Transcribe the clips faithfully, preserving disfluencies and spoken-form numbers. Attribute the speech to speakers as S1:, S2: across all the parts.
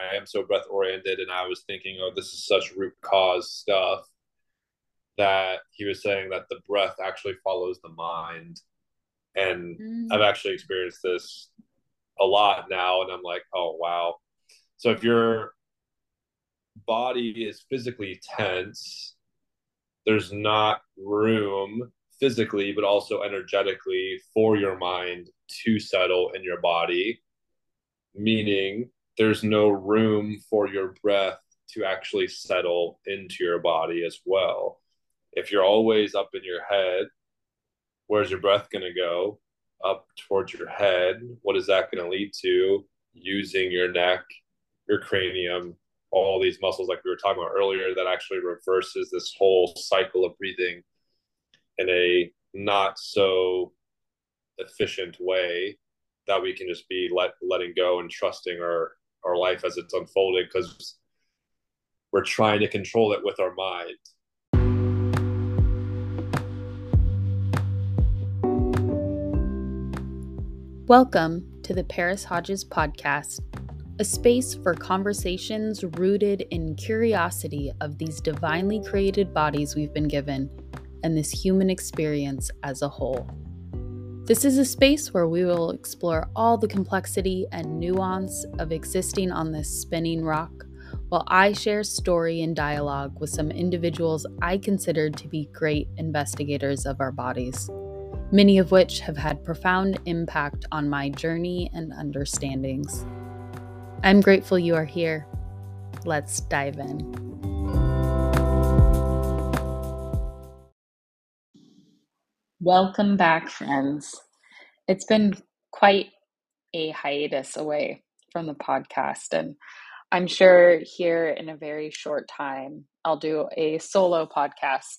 S1: I am so breath oriented, and I was thinking, oh, this is such root cause stuff, that he was saying that the breath actually follows the mind. And I've
S2: Mm.
S1: actually experienced this a lot now, and I'm like, oh wow. So if your body is physically tense, there's not room physically but also energetically for your mind to settle in your body, meaning there's no room for your breath to actually settle into your body as well. If you're always up in your head, where's your breath going to go? Up towards your head. What is that going to lead to? Using your neck, your cranium, all these muscles, like we were talking about earlier, that actually reverses this whole cycle of breathing in a not so efficient way, that we can just be let letting go and trusting our our life as it's unfolding, because we're trying to control it with our mind.
S2: Welcome to the Paris Hodges Podcast, a space for conversations rooted in curiosity of these divinely created bodies we've been given and this human experience as a whole. This is a space where we will explore all the complexity and nuance of existing on this spinning rock, while I share story and dialogue with some individuals I consider to be great investigators of our bodies, many of which have had profound impact on my journey and understandings. I'm grateful you are here. Let's dive in. Welcome back, friends. It's been quite a hiatus away from the podcast, and I'm sure here in a very short time, I'll do a solo podcast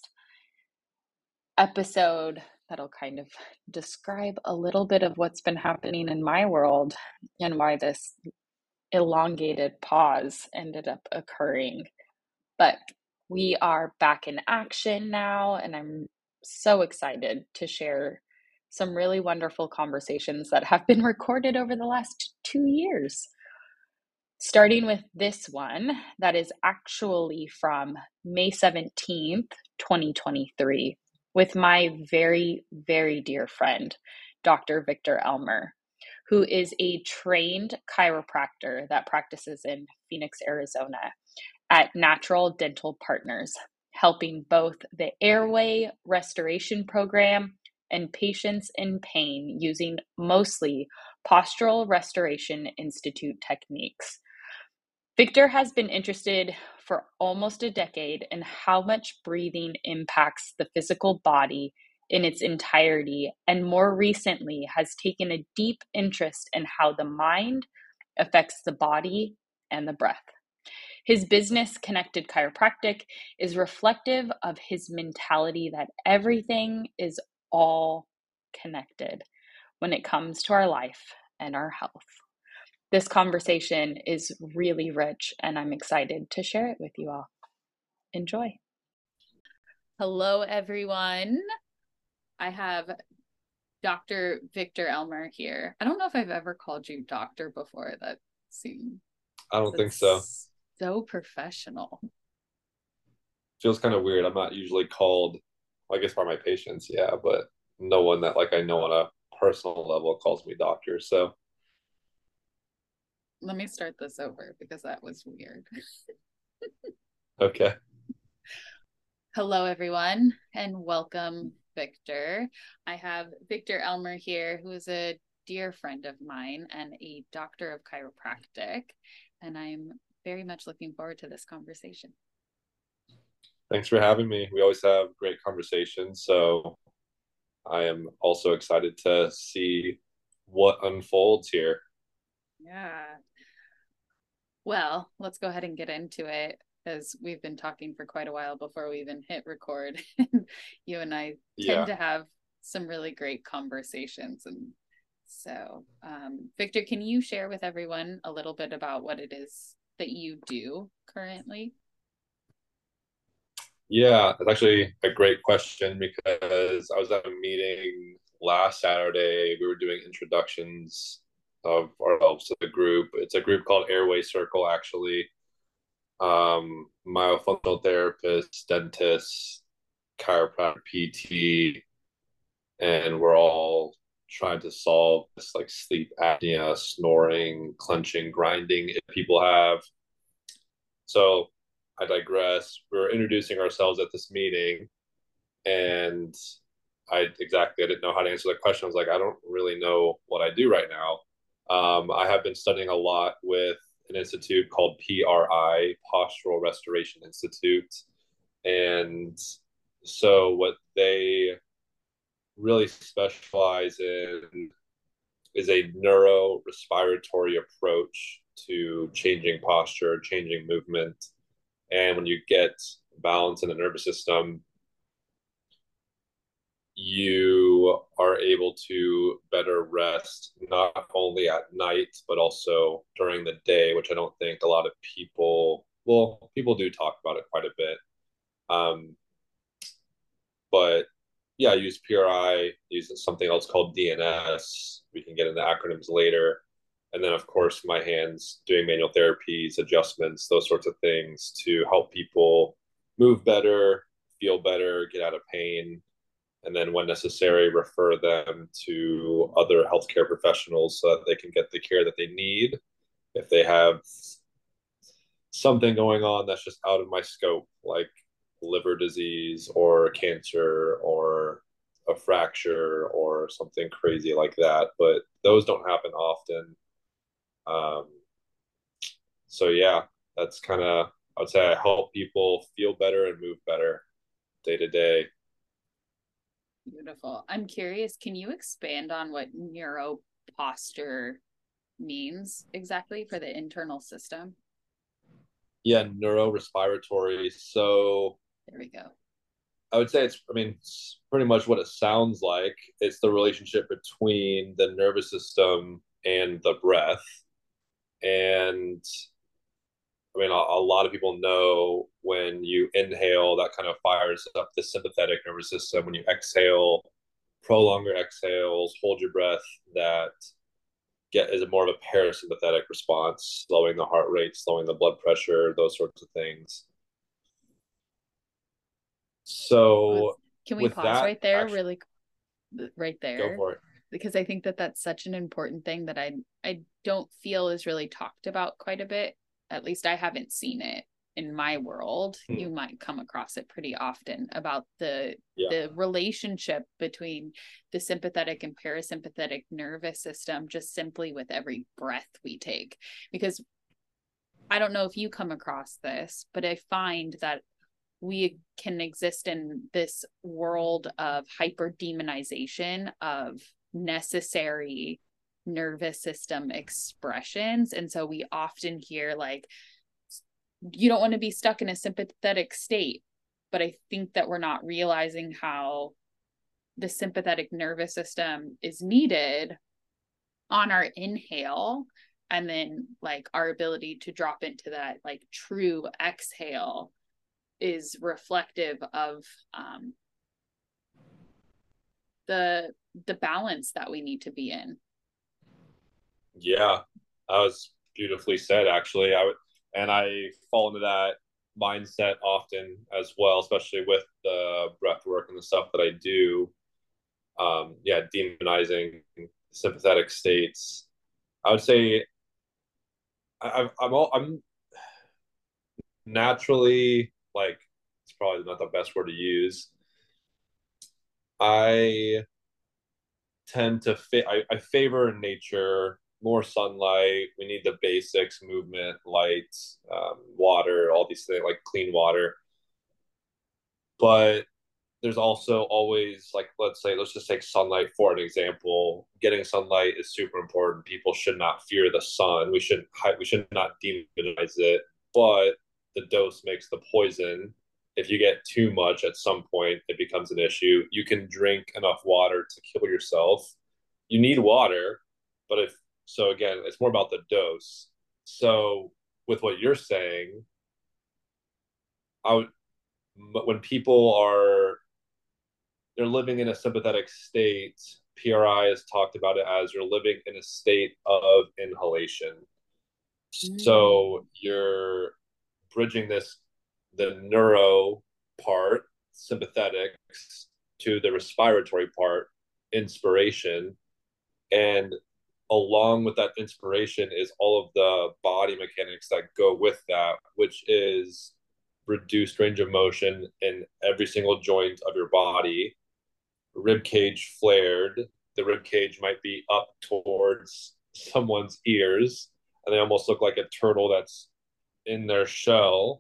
S2: episode that'll kind of describe a little bit of what's been happening in my world and why this elongated pause ended up occurring. But we are back in action now, and I'm so excited to share some really wonderful conversations that have been recorded over the last two years. Starting with this one that is actually from May seventeenth, twenty twenty-three, with my very, very dear friend, Doctor Victor Elmer, who is a trained chiropractor that practices in Phoenix, Arizona at Natural Dental Partners, helping both the airway restoration program and patients in pain using mostly Postural Restoration Institute techniques. Victor has been interested for almost a decade in how much breathing impacts the physical body in its entirety, and more recently has taken a deep interest in how the mind affects the body and the breath. His business, Connected Chiropractic, is reflective of his mentality that everything is all connected when it comes to our life and our health. This conversation is really rich, and I'm excited to share it with you all. Enjoy. Hello, everyone. I have Doctor Victor Elmer here. I don't know if I've ever called you doctor before. That seems
S1: I don't think so.
S2: so professional.
S1: Feels kind of weird. I'm not usually called, I guess, by my patients, yeah, but no one that like I know on a personal level calls me doctor. So
S2: Let me start this over because that was weird.
S1: okay.
S2: Hello, everyone, and welcome, Victor. I have Victor Elmer here, who is a dear friend of mine and a doctor of chiropractic, and I'm very much looking forward to this conversation.
S1: Thanks for having me. We always have great conversations, so I am also excited to see what unfolds here.
S2: Yeah. Well, let's go ahead and get into it, as we've been talking for quite a while before we even hit record. You and I tend
S1: Yeah.
S2: to have some really great conversations. And so, um, Victor, can you share with everyone a little bit about what it is that you do currently?
S1: Yeah, it's actually a great question, because I was at a meeting last Saturday. We were doing introductions of ourselves to the group. It's a group called Airway Circle, actually. Um, myofunctional therapists, dentists, chiropractor, P T, and we're all trying to solve this like sleep apnea, snoring, clenching, grinding if people have. So I digress. We were introducing ourselves at this meeting, and I exactly I didn't know how to answer the question. I was like, I don't really know what I do right now. Um, I have been studying a lot with an institute called P R I, Postural Restoration Institute, and so what they really specialize in is a neuro respiratory approach to changing posture, changing movement. And when you get balance in the nervous system, you are able to better rest not only at night but also during the day, which I don't think a lot of people, well, people do talk about it quite a bit. Um, but yeah, I use P R I, use something else called D N S. We can get into acronyms later. And then, of course, my hands doing manual therapies, adjustments, those sorts of things to help people move better, feel better, get out of pain, and then when necessary, refer them to other healthcare professionals so that they can get the care that they need if they have something going on that's just out of my scope, like liver disease or cancer or a fracture or something crazy like that. But those don't happen often. Um, so yeah, that's kind of, I would say I help people feel better and move better day to day.
S3: Beautiful. I'm curious, can you expand on what neuro posture means exactly for the internal system?
S1: Yeah, neurorespiratory. So
S3: There we go.
S1: I would say it's, I mean, it's pretty much what it sounds like. It's the relationship between the nervous system and the breath. And I mean, a, a lot of people know when you inhale, that kind of fires up the sympathetic nervous system. When you exhale, prolong your exhales, hold your breath, that get is a more of a parasympathetic response, slowing the heart rate, slowing the blood pressure, those sorts of things. So
S3: Can we
S1: with
S3: pause
S1: that,
S3: right there,
S1: actually,
S3: really, right
S1: go
S3: there?
S1: for it.
S3: Because I think that that's such an important thing that I I don't feel is really talked about quite a bit. At least I haven't seen it in my world.
S1: Hmm.
S3: You might come across it pretty often about the
S1: Yeah.
S3: the relationship between the sympathetic and parasympathetic nervous system just simply with every breath we take. Because I don't know if you come across this, but I find that we can exist in this world of hyper demonization of necessary nervous system expressions. And so we often hear, like, you don't want to be stuck in a sympathetic state. But I think that we're not realizing how the sympathetic nervous system is needed on our inhale, and then like our ability to drop into that like true exhale is reflective of um, the the balance that we need to be in.
S1: Yeah, that was beautifully said, actually. I would, and I fall into that mindset often as well, especially with the breath work and the stuff that I do. Um, yeah, demonizing sympathetic states. I would say I, I'm all, I'm naturally like, it's probably not the best word to use. I tend to fit. I, I favor nature, more sunlight. We need the basics: movement, light, um, water, all these things, like clean water. But there's also always, like, let's say, let's just take sunlight for an example. Getting sunlight is super important. People should not fear the sun. We should we should not demonize it. But the dose makes the poison. If you get too much at some point, it becomes an issue. You can drink enough water to kill yourself. You need water, but if so, again, it's more about the dose. So with what you're saying, I would, when people are they're living in a sympathetic state, P R I has talked about it as you're living in a state of inhalation. Mm. So you're bridging this, the neuro part, sympathetics, to the respiratory part, inspiration. And along with that inspiration is all of the body mechanics that go with that, which is reduced range of motion in every single joint of your body. Rib cage flared. The rib cage might be up towards someone's ears, and they almost look like a turtle that's in their shell.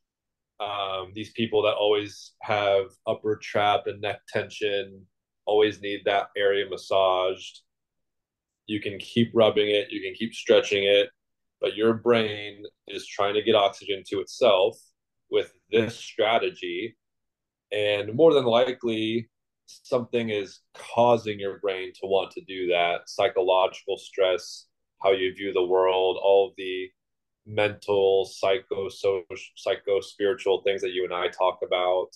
S1: Um, these people that always have upper trap and neck tension always need that area massaged. You can keep rubbing it, you can keep stretching it, but your brain is trying to get oxygen to itself with this strategy. And more than likely, something is causing your brain to want to do that. Psychological stress, how you view the world, all of the mental, psycho, social, psycho, spiritual things that you and I talk about.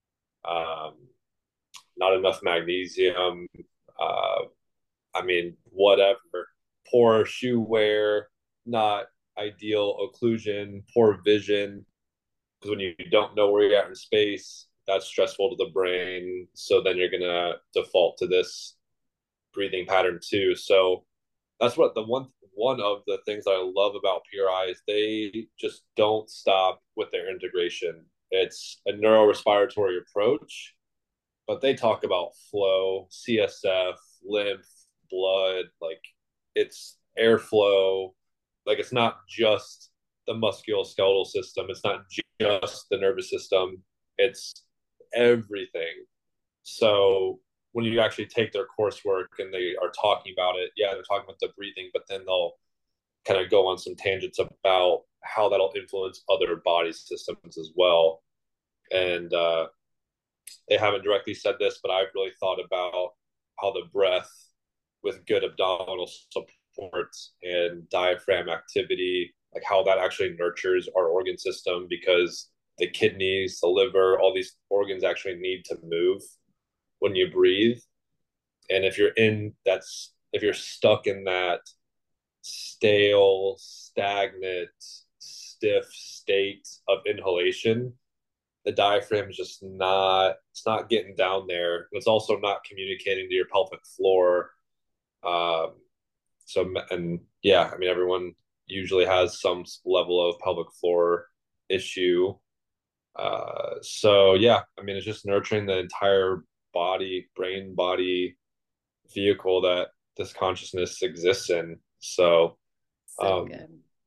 S1: Um, not enough magnesium. Uh, I mean, whatever. Poor shoe wear, not ideal occlusion, poor vision. Because when you don't know where you're at in space, that's stressful to the brain. So then you're going to default to this breathing pattern too. So that's what the one one of the things I love about P R I is they just don't stop with their integration. It's a neurorespiratory approach, but they talk about flow, C S F, lymph, blood, like it's airflow. Like it's not just the musculoskeletal system. It's not just the nervous system. It's everything. So when you actually take their coursework and they are talking about it, yeah, they're talking about the breathing, but then they'll kind of go on some tangents about how that'll influence other body systems as well. And uh, they haven't directly said this, but I've really thought about how the breath with good abdominal support and diaphragm activity, like how that actually nurtures our organ system, because the kidneys, the liver, all these organs actually need to move when you breathe. And if you're in that's if you're stuck in that stale, stagnant, stiff state of inhalation, the diaphragm is just not it's not getting down there. It's also not communicating to your pelvic floor. Um, so and yeah, I mean everyone usually has some level of pelvic floor issue. Uh, so yeah, I mean it's just nurturing the entire body, brain, body vehicle that this consciousness exists in. So,
S3: so
S1: um,
S3: good.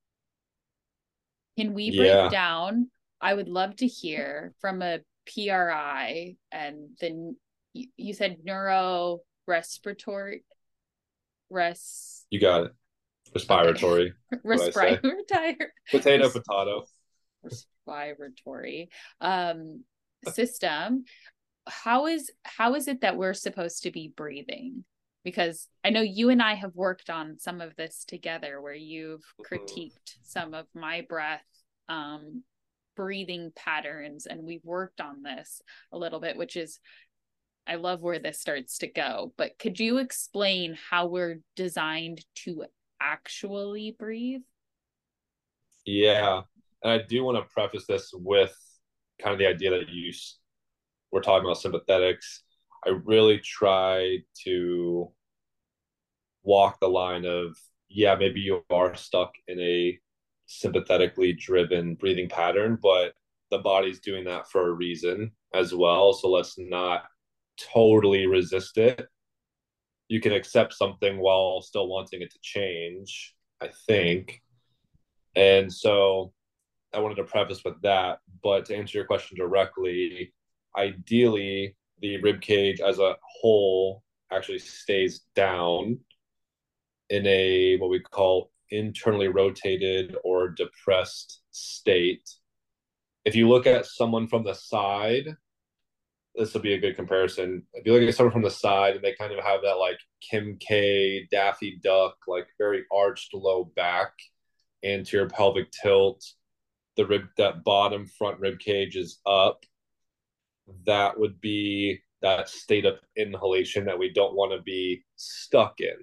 S3: Can we break
S1: yeah.
S3: down? I would love to hear from a P R I and then you, you said neuro respiratory res.
S1: You got it. Respiratory.
S3: Okay. Respiratory.
S1: Potato, potato.
S3: Respiratory um, system. How is how is it that we're supposed to be breathing? Because I know you and I have worked on some of this together where you've critiqued some of my breath um, breathing patterns, and we've worked on this a little bit, which is, I love where this starts to go. But could you explain how we're designed to actually breathe?
S1: Yeah. And I do want to preface this with kind of the idea that you we're talking about sympathetics. I really try to walk the line of, yeah, maybe you are stuck in a sympathetically driven breathing pattern, but the body's doing that for a reason as well. So let's not totally resist it. You can accept something while still wanting it to change, I think. And so I wanted to preface with that. But to answer your question directly, ideally, the rib cage as a whole actually stays down in a what we call internally rotated or depressed state. If you look at someone from the side, this will be a good comparison. If you look at someone from the side and they kind of have that like Kim K, Daffy Duck, like very arched low back, anterior pelvic tilt, the rib, that bottom front rib cage is up. That would be that state of inhalation that we don't want to be stuck in.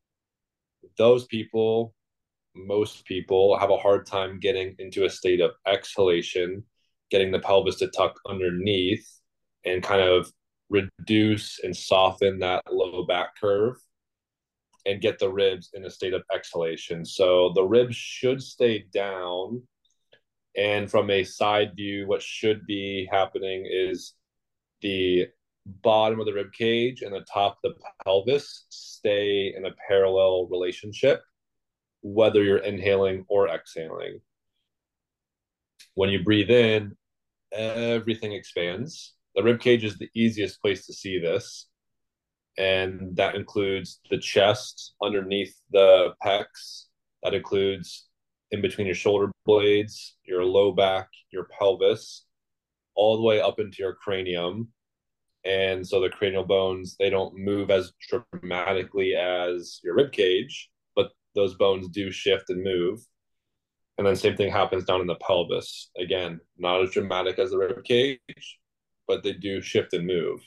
S1: Those people, most people, have a hard time getting into a state of exhalation, getting the pelvis to tuck underneath and kind of reduce and soften that low back curve and get the ribs in a state of exhalation. So the ribs should stay down. And from a side view, what should be happening is the bottom of the rib cage and the top of the pelvis stay in a parallel relationship, whether you're inhaling or exhaling. When you breathe in, everything expands. The rib cage is the easiest place to see this. And that includes the chest underneath the pecs. That includes in between your shoulder blades, your low back, your pelvis, all the way up into your cranium. And so the cranial bones, they don't move as dramatically as your rib cage, but those bones do shift and move. And then same thing happens down in the pelvis. Again, not as dramatic as the rib cage, but they do shift and move.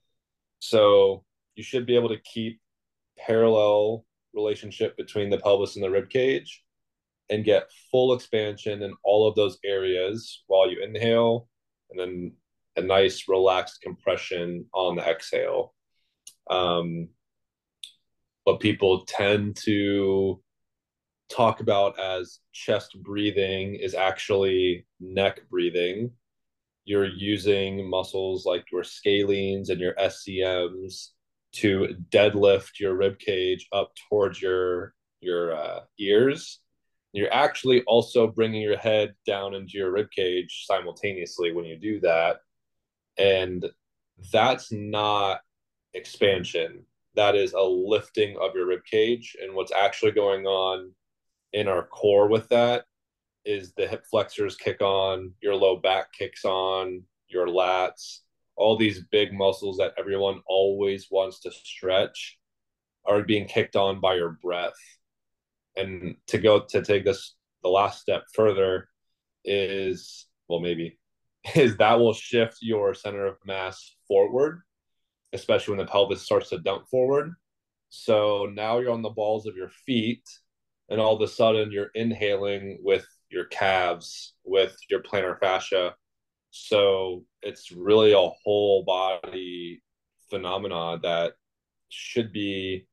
S1: So you should be able to keep parallel relationship between the pelvis and the rib cage and get full expansion in all of those areas while you inhale, and then a nice relaxed compression on the exhale. Um, what people tend to talk about as chest breathing is actually neck breathing. You're using muscles like your scalenes and your S C Ms to deadlift your rib cage up towards your your uh, ears. You're actually also bringing your head down into your rib cage simultaneously when you do that. And that's not expansion. That is a lifting of your rib cage. And what's actually going on in our core with that is the hip flexors kick on, your low back kicks on, your lats, all these big muscles that everyone always wants to stretch are being kicked on by your breath. And to go to take this the last step further is, well, maybe, is that will shift your center of mass forward, especially when the pelvis starts to dump forward. So now you're on the balls of your feet, and all of a sudden you're inhaling with your calves, with your plantar fascia. So it's really a whole body phenomena that should be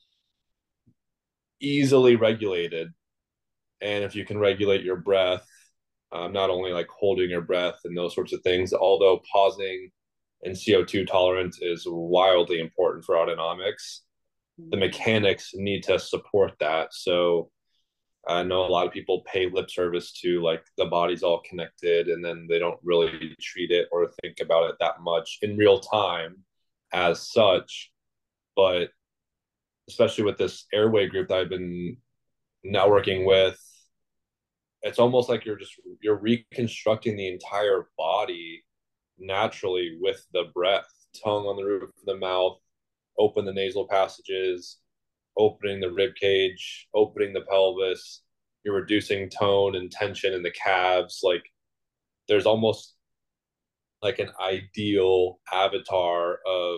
S1: easily regulated. And if you can regulate your breath, um, not only like holding your breath and those sorts of things, although pausing and C O two tolerance is wildly important for autonomics, the mechanics need to support that. So I know a lot of people pay lip service to like the body's all connected, and then they don't really treat it or think about it that much in real time as such. But especially with this airway group that I've been networking with, it's almost like you're just you're reconstructing the entire body naturally with the breath. Tongue on the roof of the mouth, open the nasal passages, opening the rib cage, opening the pelvis. You're reducing tone and tension in the calves. Like there's almost like an ideal avatar of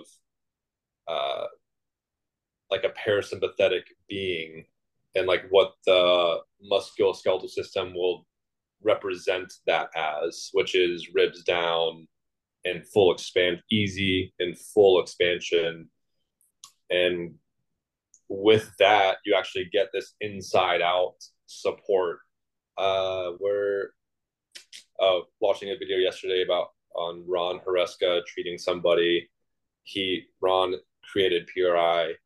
S1: uh like a parasympathetic being, and like what the musculoskeletal system will represent that as, which is ribs down and full expand, easy and full expansion. And with that, you actually get this inside out support. Uh, we're uh, watching a video yesterday about on Ron Hureska treating somebody. He Ron created P R I,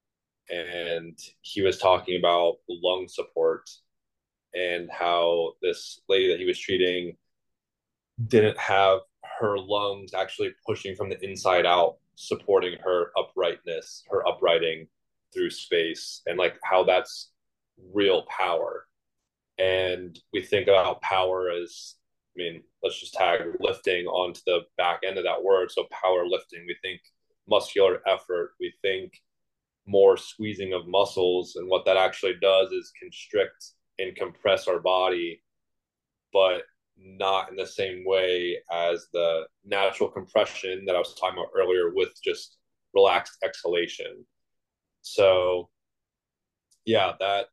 S1: and he was talking about lung support and how this lady that he was treating didn't have her lungs actually pushing from the inside out, supporting her uprightness, her uprighting through space, and like how that's real power. And we think about power as, I mean, let's just tag lifting onto the back end of that word. So power lifting, we think muscular effort, we think more squeezing of muscles, and what that actually does is constrict and compress our body, but not in the same way as the natural compression that I was talking about earlier with just relaxed exhalation. So yeah, that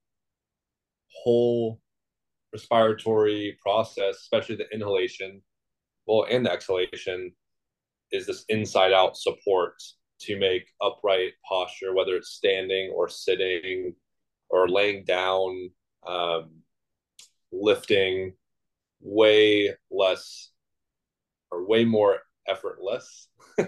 S1: whole respiratory process, especially the inhalation, well, and the exhalation, is this inside out support to make upright posture, whether it's standing or sitting or laying down, um, lifting, way less or way more effortless.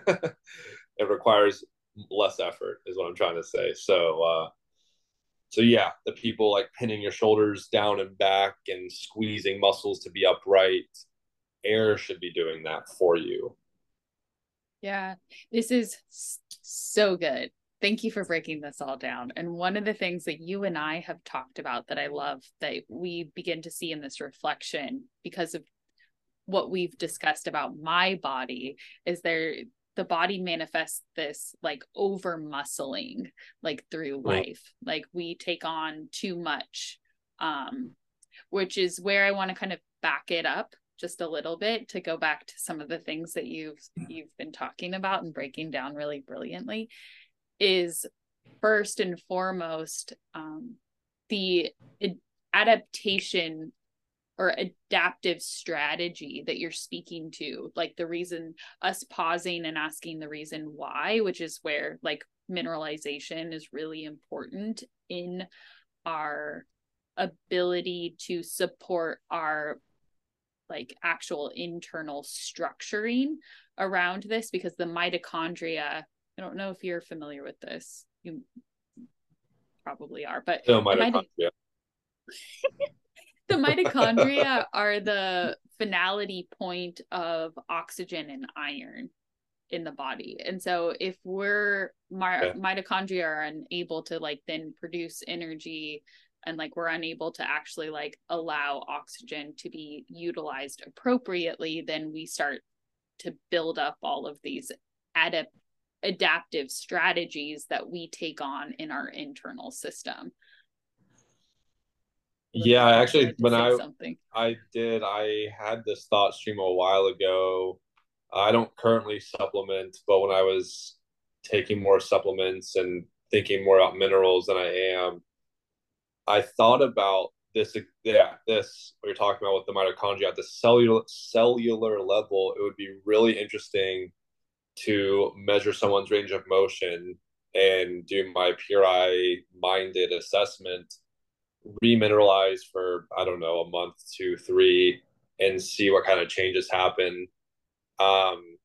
S1: It requires less effort, is what I'm trying to say. So, uh, so yeah, the people like pinning your shoulders down and back and squeezing muscles to be upright, air should be doing that for you.
S3: Yeah, this is so good. Thank you for breaking this all down. And one of the things that you and I have talked about that I love that we begin to see in this reflection because of what we've discussed about my body is there the body manifests this like over muscling like through life. Mm. Like we take on too much, um, which is where I want to kind of back it up just a little bit to go back to some of the things that you've you've been talking about and breaking down really brilliantly. Is first and foremost um, the adaptation or adaptive strategy that you're speaking to, like the reason us pausing and asking the reason why, which is where like mineralization is really important in our ability to support our like actual internal structuring around this, because the mitochondria, I don't know if you're familiar with this, you probably are, but
S1: no, mitochondria.
S3: The, mito- the mitochondria are the finality point of oxygen and iron in the body. And so if we're my, yeah. mitochondria are unable to like then produce energy and like we're unable to actually like allow oxygen to be utilized appropriately, then we start to build up all of these adapt adaptive strategies that we take on in our internal system.
S1: Yeah, actually, when I something. I did, I had this thought stream a while ago. I don't currently supplement, but when I was taking more supplements and thinking more about minerals than I am, I thought about this. Yeah, this what you're talking about with the mitochondria at the cellular cellular level. It would be really interesting to measure someone's range of motion and do my pure eye minded assessment, remineralize for, I don't know, a month, two, three, and see what kind of changes happen. Um,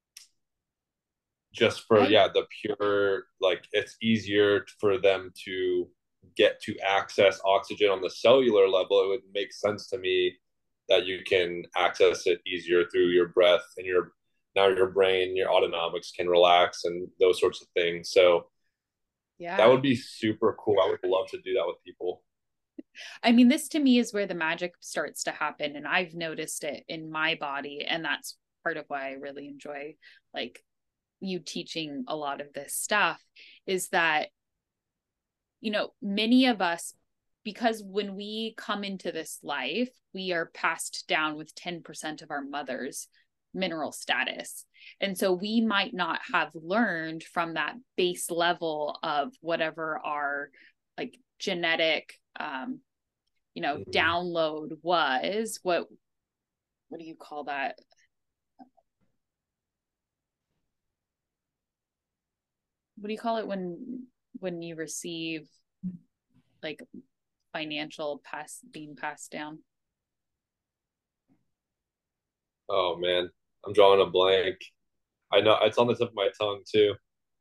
S1: just for, I... yeah, the pure, like it's easier for them to get to access oxygen on the cellular level. It would make sense to me that you can access it easier through your breath and your now your brain, your autonomics can relax and those sorts of things. So yeah, that would be super cool. I would love to do that with people.
S3: I mean, this to me is where the magic starts to happen. And I've noticed it in my body. And that's part of why I really enjoy like you teaching a lot of this stuff is that, you know, many of us, because when we come into this life, we are passed down with ten percent of our mother's mineral status. And so we might not have learned from that base level of whatever our like genetic, um, you know, mm-hmm. download was. What, what do you call that? What do you call it when, when you receive like financial pass being passed down?
S1: Oh man, I'm drawing a blank. I know it's on the tip of my tongue too.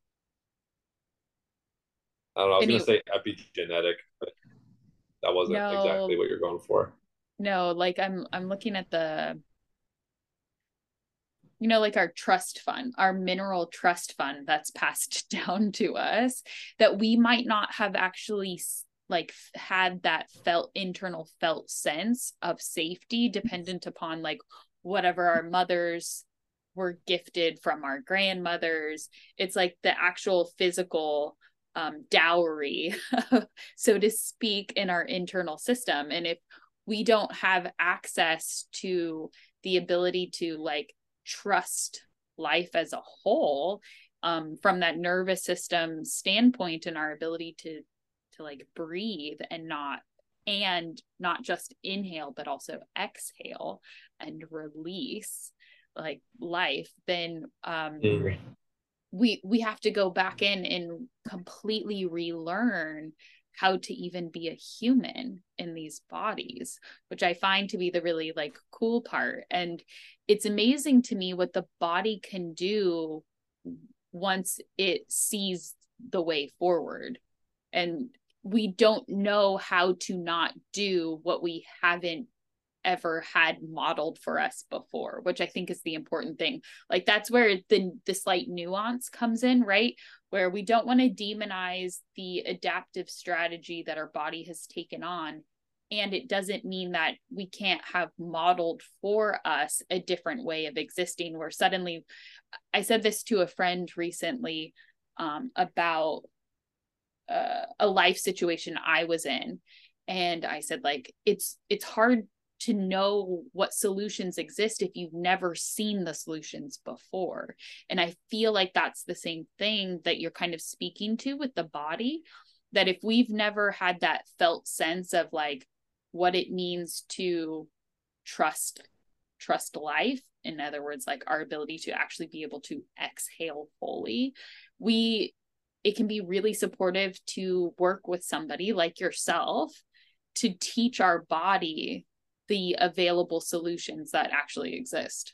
S1: I don't know. I was going to say epigenetic, but that wasn't no, exactly what you're going for.
S3: No, like I'm, I'm looking at the, you know, like our trust fund, our mineral trust fund that's passed down to us that we might not have actually like had that felt internal felt sense of safety dependent upon like whatever our mothers were gifted from our grandmothers. It's like the actual physical um, dowry, so to speak, in our internal system. And if we don't have access to the ability to like trust life as a whole, um, from that nervous system standpoint, and our ability to to like breathe and not and not just inhale but also exhale and release like life, then um mm. we we have to go back in and completely relearn how to even be a human in these bodies, which I find to be the really like cool part. And it's amazing to me what the body can do once it sees the way forward. And we don't know how to not do what we haven't ever had modeled for us before, which I think is the important thing. Like that's where the the slight nuance comes in, right? Where we don't want to demonize the adaptive strategy that our body has taken on. And it doesn't mean that we can't have modeled for us a different way of existing, where suddenly, I said this to a friend recently, um, about uh, a life situation I was in. And I said, like, it's it's hard to know what solutions exist if you've never seen the solutions before. And I feel like that's the same thing that you're kind of speaking to with the body, that if we've never had that felt sense of like what it means to trust, trust life, in other words, like our ability to actually be able to exhale fully, we, it can be really supportive to work with somebody like yourself to teach our body the available solutions that actually exist.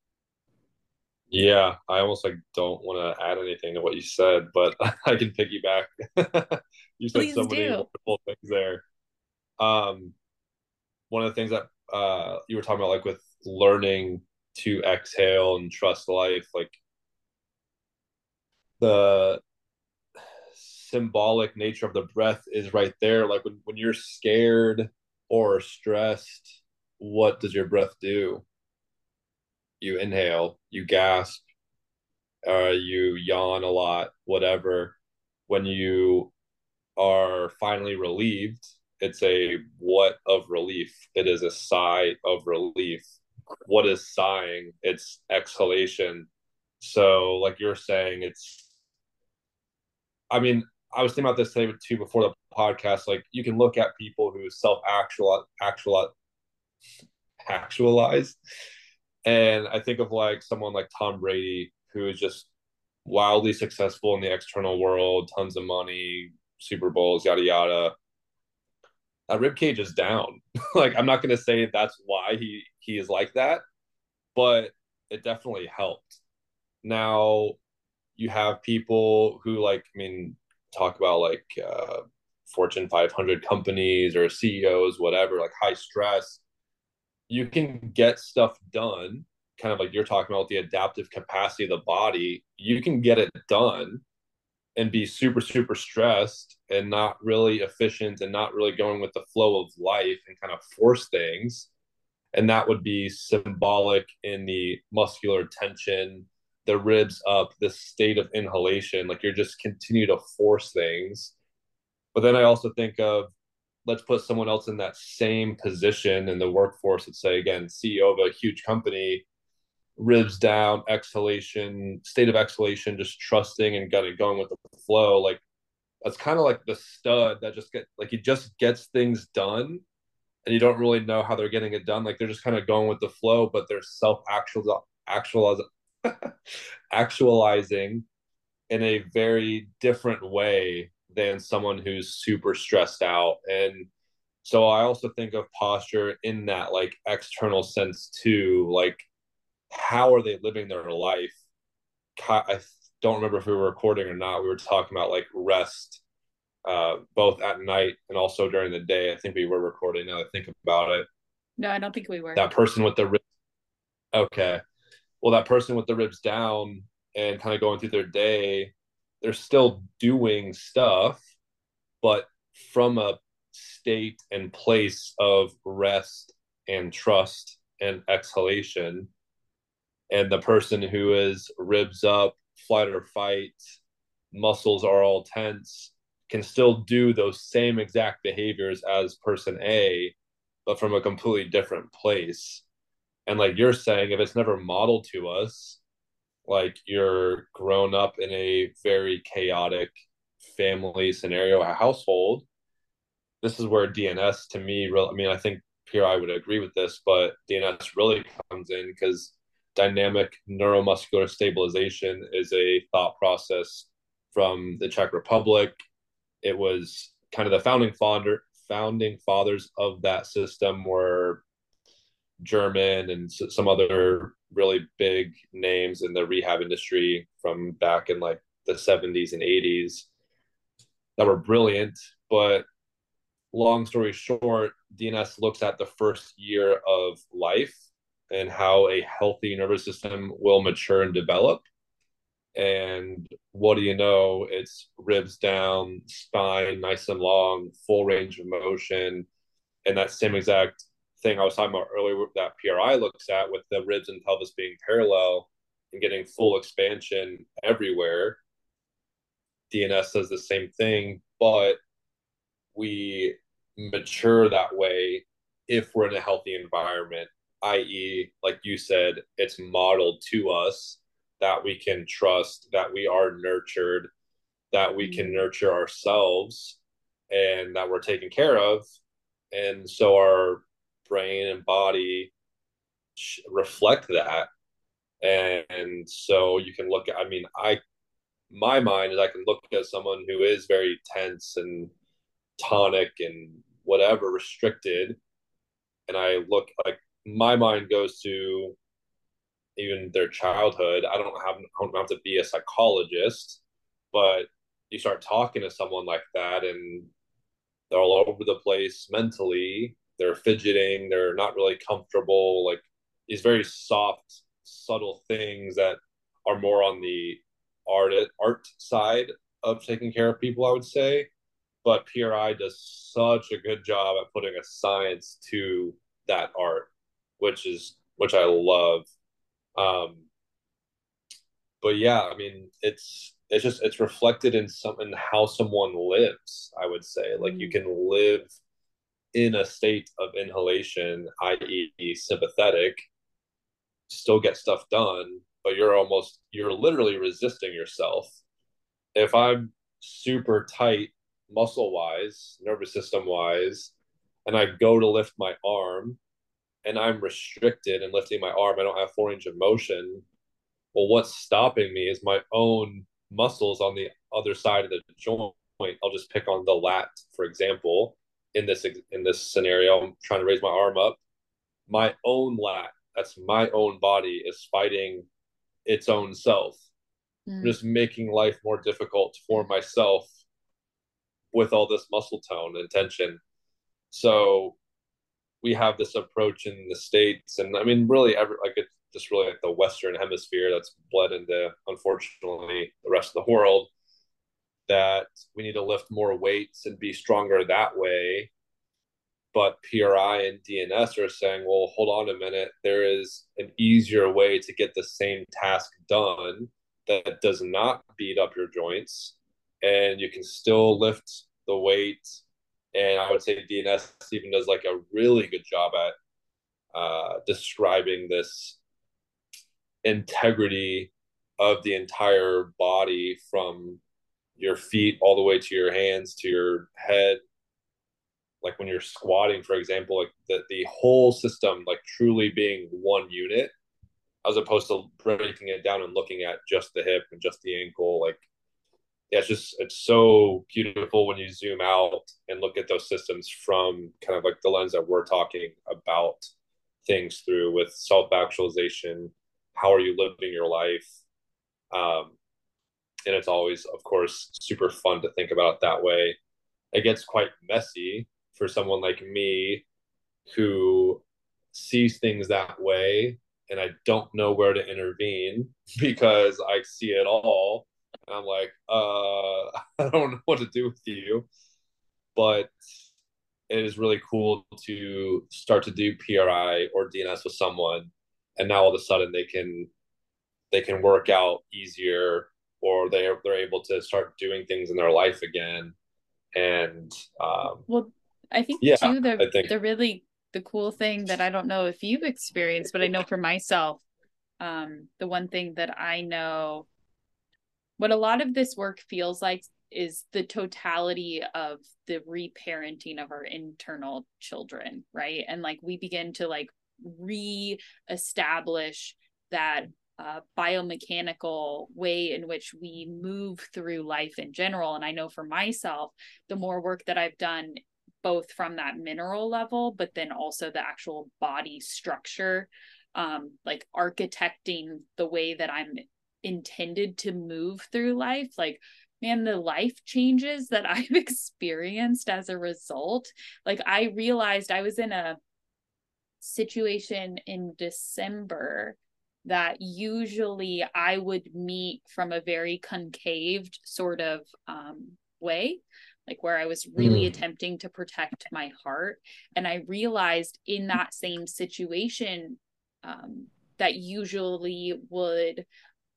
S1: Yeah, I almost like don't want to add anything to what you said, but I can piggyback. You said
S3: Please
S1: so
S3: do.
S1: many wonderful things there. Um, one of the things that uh, you were talking about, like with learning to exhale and trust life, like the symbolic nature of the breath is right there. Like when, when you're scared or stressed, what does your breath do? You inhale, you gasp, uh, you yawn a lot, whatever. When you are finally relieved, it's a what of relief. It is a sigh of relief. What is sighing? It's exhalation. So, like you're saying, it's, I mean, I was thinking about this today too before the podcast. Like, you can look at people who self actual actual actualize, and I think of like someone like Tom Brady, who is just wildly successful in the external world, tons of money, Super Bowls, yada yada. That rib cage is down. Like, I'm not going to say that's why he he is like that, but it definitely helped. Now you have people who, like, I mean, talk about like uh, Fortune five hundred companies or C E Os, whatever, like high stress. You can get stuff done, kind of like you're talking about the adaptive capacity of the body. You can get it done and be super, super stressed and not really efficient and not really going with the flow of life and kind of force things. And that would be symbolic in the muscular tension, the ribs up, the state of inhalation. Like, you're just continue to force things. But then I also think of, let's put someone else in that same position in the workforce. Let's say, again, C E O of a huge company, ribs down, exhalation, state of exhalation, just trusting and got it going with the flow. Like, that's kind of like the stud that just get like, he just gets things done, and you don't really know how they're getting it done. Like, they're just kind of going with the flow, but they're self actual actualize actualizing in a very different way than someone who's super stressed out. And so I also think of posture in that like external sense too. Like, how are they living their life? I don't remember if we were recording or not. We were talking about like rest, uh, both at night and also during the day. I think we were recording now that I think about it.
S3: No, I don't think we were.
S1: That person with the ribs. Okay. Well, that person with the ribs down and kind of going through their day, they're still doing stuff, but from a state and place of rest and trust and exhalation. And the person who is ribs up, flight or fight, muscles are all tense, can still do those same exact behaviors as person A, but from a completely different place. And like you're saying, if it's never modeled to us, like you're grown up in a very chaotic family scenario, a household, this is where D N S to me, real, I mean, I think here I would agree with this, but D N S really comes in because dynamic neuromuscular stabilization is a thought process from the Czech Republic. It was kind of the founding founder, founding fathers of that system were German and some other really big names in the rehab industry from back in like the seventies and eighties that were brilliant. But long story short, D N S looks at the first year of life and how a healthy nervous system will mature and develop. And what do you know? It's ribs down, spine nice and long, full range of motion. And that same exact thing I was talking about earlier that P R I looks at with the ribs and pelvis being parallel and getting full expansion everywhere. D N S does the same thing, but we mature that way if we're in a healthy environment, that is, like you said, it's modeled to us that we can trust, that we are nurtured, that we can nurture ourselves, and that we're taken care of. And so our brain and body reflect that. And so you can look at, I mean, I, my mind is I can look at someone who is very tense and tonic and whatever restricted, and I look like my mind goes to even their childhood. I don't have I don't have to be a psychologist, but you start talking to someone like that and they're all over the place mentally, they're fidgeting, they're not really comfortable, like these very soft subtle things that are more on the art art side of taking care of people, I would say. But P R I does such a good job at putting a science to that art, which is which I love. Um, but yeah, I mean, it's it's just it's reflected in some in how someone lives. I would say, like you can live in a state of inhalation, that is, sympathetic, still get stuff done, but you're almost you're literally resisting yourself. If I'm super tight muscle wise, nervous system wise, and I go to lift my arm and I'm restricted in lifting my arm, I don't have full range of motion. Well, what's stopping me is my own muscles on the other side of the joint. I'll just pick on the lat, for example. In this in this scenario, I'm trying to raise my arm up. My own lat, that's my own body, is fighting its own self, mm. just making life more difficult for myself with all this muscle tone and tension. So we have this approach in the States, and I mean, really, every, like it's just really like the Western hemisphere that's bled into, unfortunately, the rest of the world, that we need to lift more weights and be stronger that way. But P R I and D N S are saying, well, hold on a minute, there is an easier way to get the same task done that does not beat up your joints, and you can still lift the weight. And I would say D N S even does like a really good job at uh, describing this integrity of the entire body, from your feet all the way to your hands to your head. Like when you're squatting, for example, like the, the whole system, like truly being one unit, as opposed to breaking it down and looking at just the hip and just the ankle. Like, yeah, it's just, it's so beautiful when you zoom out and look at those systems from kind of like the lens that we're talking about things through, with self-actualization. How are you living your life? Um, and it's always, of course, super fun to think about it that way. It gets quite messy for someone like me who sees things that way, and I don't know where to intervene because I see it all. And I'm like, uh, I don't know what to do with you. But it is really cool to start to do P R I or D N S with someone, and now all of a sudden they can they can work out easier, or they're they're able to start doing things in their life again. And um,
S3: well, I think
S1: yeah,
S3: too, the
S1: I think
S3: the really the cool thing that I don't know if you've experienced, but I know for myself, um, the one thing that I know, what a lot of this work feels like is the totality of the reparenting of our internal children, right? And like we begin to like re-establish that uh, biomechanical way in which we move through life in general. And I know for myself, the more work that I've done, both from that mineral level, but then also the actual body structure, um, like architecting the way that I'm intended to move through life, like, man, the life changes that I've experienced as a result. Like I realized I was in a situation in December that usually I would meet from a very concaved sort of um, way, like where I was really mm. attempting to protect my heart. And I realized in that same situation um, that usually would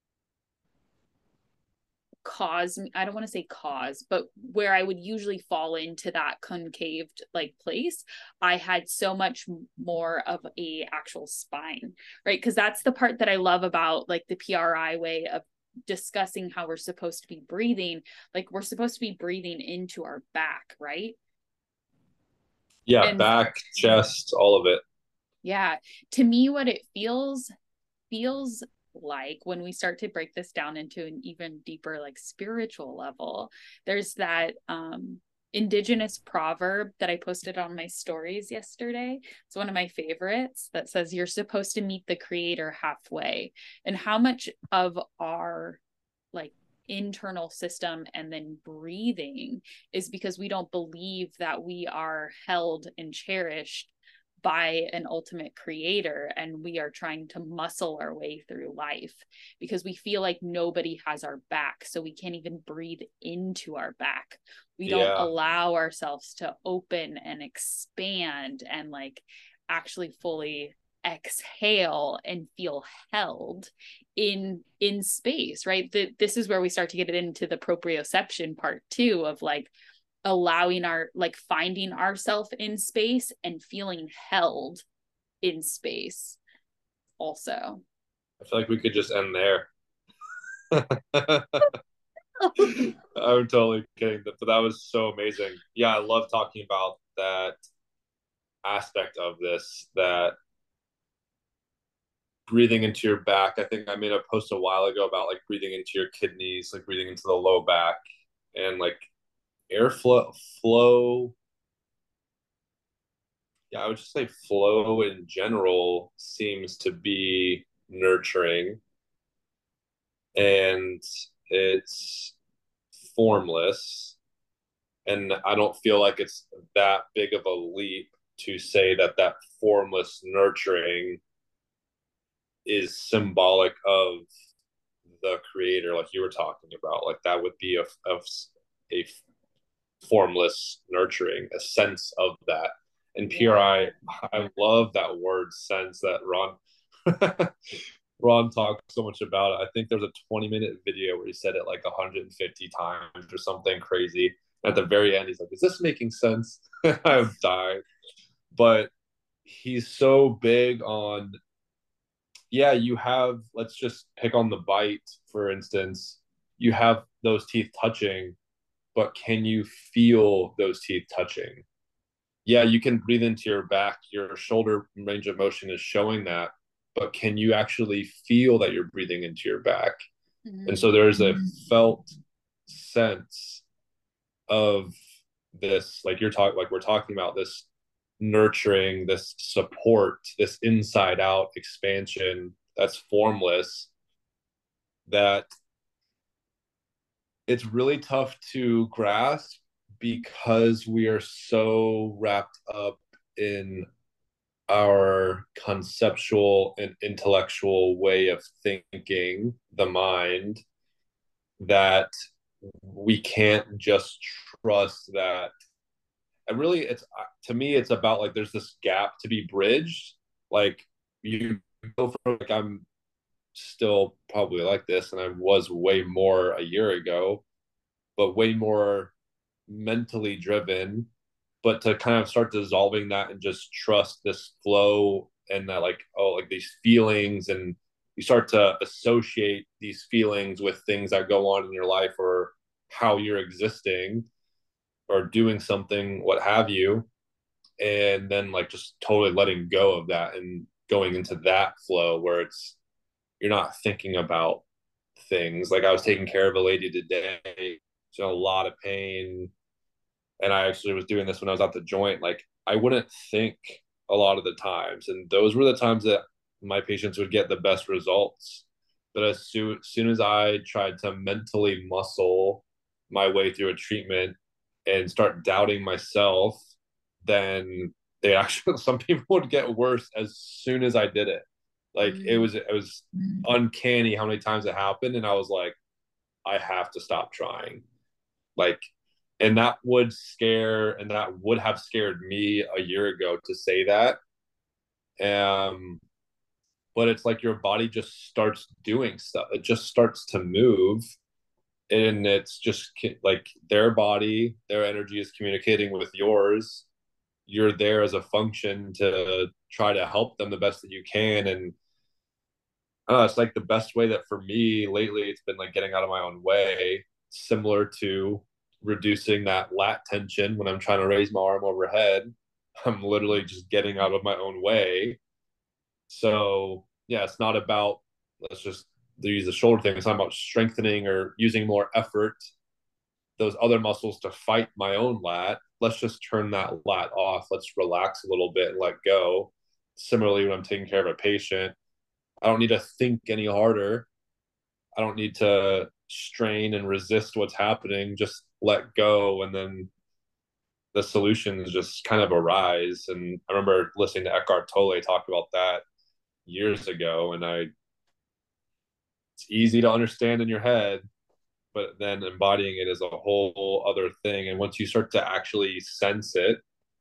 S3: cause me, I don't want to say cause, but where I would usually fall into that concaved like place, I had so much more of a actual spine, right? Because that's the part that I love about like the P R I way of discussing how we're supposed to be breathing. Like we're supposed to be breathing into our back, right?
S1: Yeah,
S3: and,
S1: back, chest, all of it.
S3: Yeah, to me, what it feels feels like when we start to break this down into an even deeper like spiritual level, there's that um indigenous proverb that I posted on my stories yesterday. It's one of my favorites that says you're supposed to meet the creator halfway. And how much of our like internal system and then breathing is because we don't believe that we are held and cherished by an ultimate creator, and we are trying to muscle our way through life because we feel like nobody has our back, so we can't even breathe into our back. We don't yeah. allow ourselves to open and expand and like actually fully exhale and feel held in in space, right? The, this is where we start to get into the proprioception part too, of like allowing our like finding ourselves in space and feeling held in space also.
S1: I feel like we could just end there. I'm totally kidding, but that was so amazing. Yeah, I love talking about that aspect of this, that breathing into your back. I think I made a post a while ago about like breathing into your kidneys, like breathing into the low back, and like airflow flow. Yeah, I would just say flow in general seems to be nurturing, and it's formless. And I don't feel like it's that big of a leap to say that that formless nurturing is symbolic of the creator, like you were talking about. Like that would be a, a, a formless nurturing, a sense of that. And P R I, I love that word sense that Ron Ron talks so much about it. I think there's a twenty minute video where he said it like one hundred fifty times or something crazy. At the very end, he's like, is this making sense? I've died. But he's so big on, yeah, you have, let's just pick on the bite, for instance. You have those teeth touching, but can you feel those teeth touching? Yeah, you can breathe into your back. Your shoulder range of motion is showing that, but can you actually feel that you're breathing into your back? Mm-hmm. And so there's a felt sense of this, like you're talking, like we're talking about, this nurturing, this support, this inside out expansion that's formless, that it's really tough to grasp because we are so wrapped up in our conceptual and intellectual way of thinking, the mind, that we can't just trust that. And really, it's, to me, it's about like there's this gap to be bridged. Like you go from like, I'm still probably like this, and I was way more a year ago, but way more mentally driven, but to kind of start dissolving that and just trust this flow and that, like, oh, like these feelings, and you start to associate these feelings with things that go on in your life or how you're existing or doing something, what have you. And then like just totally letting go of that and going into that flow where it's, you're not thinking about things. Like I was taking care of a lady today, she's in a lot of pain. And I actually was doing this when I was at the joint. Like I wouldn't think a lot of the times. And those were the times that my patients would get the best results. But as soon, as soon as I tried to mentally muscle my way through a treatment and start doubting myself, then they actually, some people would get worse as soon as I did it. Like mm. it was, it was mm. uncanny how many times it happened. And I was like, I have to stop trying. Like, and that would scare, and that would have scared me a year ago to say that. Um, but it's like your body just starts doing stuff. It just starts to move. And it's just like their body, their energy is communicating with yours. You're there as a function to try to help them the best that you can. And I don't know, it's like the best way that for me lately, it's been like getting out of my own way, similar to reducing that lat tension when I'm trying to raise my arm overhead. I'm literally just getting out of my own way. So yeah, it's not about, let's just use the shoulder thing. It's not about strengthening or using more effort, those other muscles to fight my own lat. Let's just turn that lat off. Let's relax a little bit and let go. Similarly, when I'm taking care of a patient, I don't need to think any harder. I don't need to strain and resist what's happening. Just let go. And then the solutions just kind of arise. And I remember listening to Eckhart Tolle talk about that years ago. And I, it's easy to understand in your head, but then embodying it is a whole other thing. And once you start to actually sense it,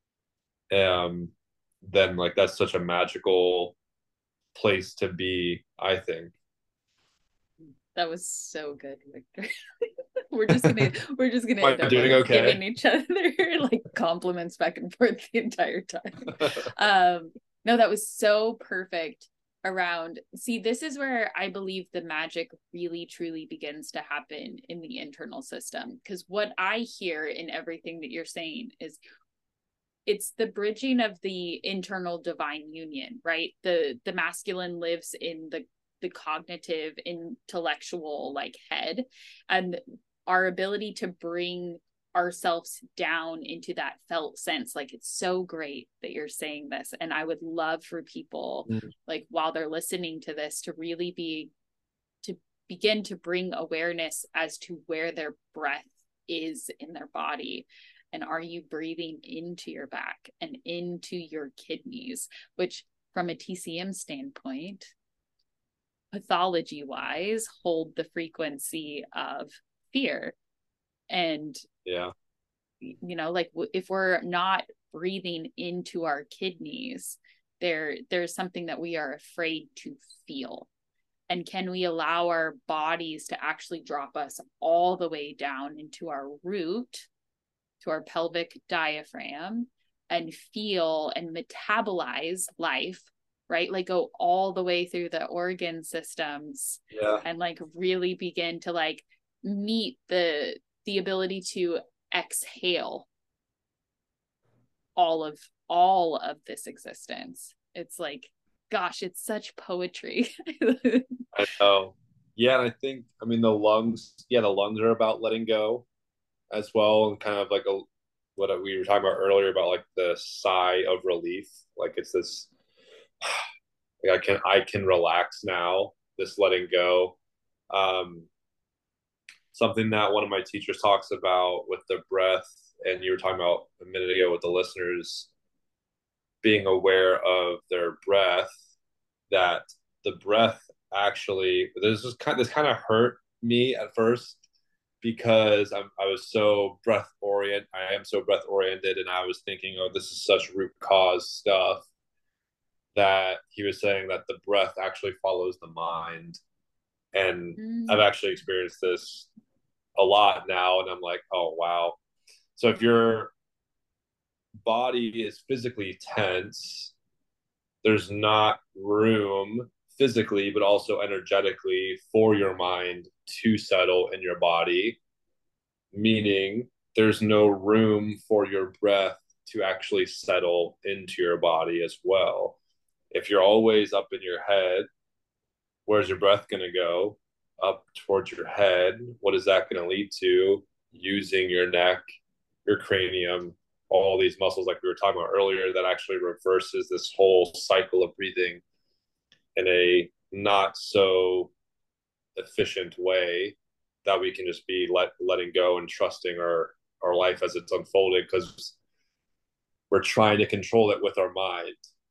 S1: um, then like that's such a magical place to be, I think.
S3: That was so good, Victor. we're just gonna we're just gonna
S1: end up doing like, okay?
S3: giving each other like compliments back and forth the entire time. um, no, that was so perfect around. See, this is where I believe the magic really truly begins to happen in the internal system. Because what I hear in everything that you're saying is it's the bridging of the internal divine union, right? The the masculine lives in the the cognitive, intellectual like head, and our ability to bring ourselves down into that felt sense. Like it's so great that you're saying this, and I would love for people mm. like while they're listening to this to really be to begin to bring awareness as to where their breath is in their body. And are you breathing into your back and into your kidneys, which from a T C M standpoint, pathology wise, hold the frequency of fear. And
S1: yeah,
S3: you know, like if we're not breathing into our kidneys, there there's something that we are afraid to feel. And can we allow our bodies to actually drop us all the way down into our root, to our pelvic diaphragm, and feel and metabolize life, right? Like go all the way through the organ systems,
S1: yeah,
S3: and like really begin to like meet the the ability to exhale all of all of this existence. It's like, gosh, it's such poetry.
S1: I know. Yeah, and I think, I mean, the lungs, yeah, the lungs are about letting go as well, and kind of like a what we were talking about earlier about like the sigh of relief. Like it's this, like I can I can relax now. This letting go. Um, something that one of my teachers talks about with the breath, and you were talking about a minute ago with the listeners, being aware of their breath. That the breath actually, this is kind this kind of hurt me at first, because I'm, I was so breath oriented. I am so breath oriented, and I was thinking, oh, this is such root cause stuff. That he was saying that the breath actually follows the mind, and mm. I've actually experienced this a lot now, and I'm like, oh wow. So if you're body is physically tense, there's not room physically, but also energetically for your mind to settle in your body, meaning there's no room for your breath to actually settle into your body as well. If you're always up in your head, where's your breath going to go? Up towards your head. What is that going to lead to? Using your neck, your cranium, all these muscles like we were talking about earlier, that actually reverses this whole cycle of breathing in a not so efficient way, that we can just be let letting go and trusting our our life as it's unfolding, because we're trying to control it with our mind.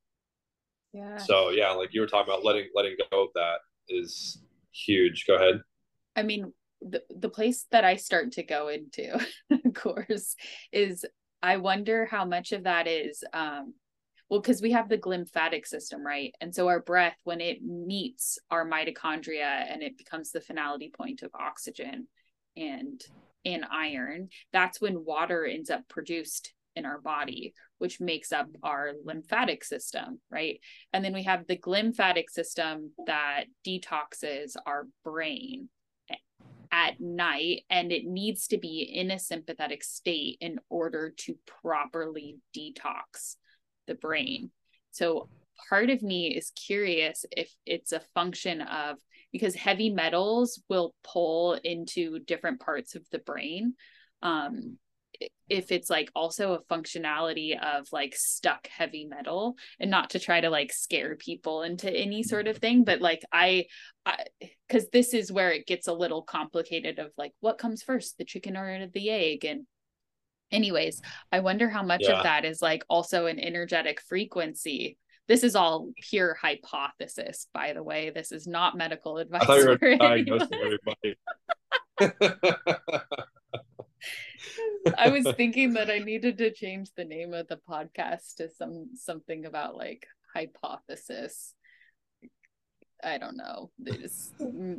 S3: Yeah.
S1: So yeah, like you were talking about, letting letting go of that is huge. Go ahead.
S3: I mean, the, the place that I start to go into, of course, is I wonder how much of that is, um, well, because we have the glymphatic system, right? And so our breath, when it meets our mitochondria and it becomes the finality point of oxygen and and iron, that's when water ends up produced in our body, which makes up our lymphatic system, right? And then we have the glymphatic system that detoxes our brain at night, and it needs to be in a sympathetic state in order to properly detox the brain. So part of me is curious if it's a function of, because heavy metals will pull into different parts of the brain, um if it's like also a functionality of like stuck heavy metal, and not to try to like scare people into any sort of thing, but like I, I because this is where it gets a little complicated of like, what comes first, the chicken or the egg? And anyways, I wonder how much
S1: Yeah.
S3: of that is like also an energetic frequency. This is all pure hypothesis, by the way. This is not medical advice.
S1: I thought you were diagnosing everybody.
S3: I was thinking that I needed to change the name of the podcast to some something about like hypothesis. I don't know. They just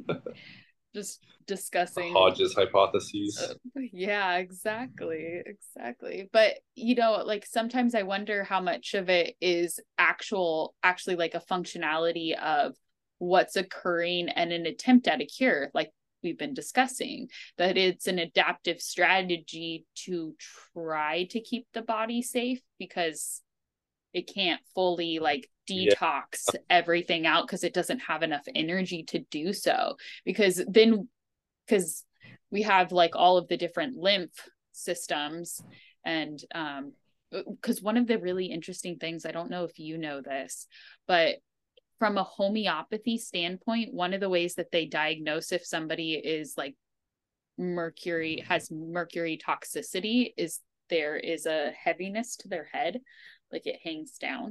S3: just discussing
S1: Hodge's hypotheses.
S3: Uh, yeah, exactly, exactly. But you know, like sometimes I wonder how much of it is actual, actually like a functionality of what's occurring and an attempt at a cure, like we've been discussing, that it's an adaptive strategy to try to keep the body safe because it can't fully like detox yeah. everything out because it doesn't have enough energy to do so. Because then, because we have like all of the different lymph systems, and um, because one of the really interesting things, I don't know if you know this, but from a homeopathy standpoint, one of the ways that they diagnose if somebody is like mercury, has mercury toxicity, is there is a heaviness to their head, like it hangs down.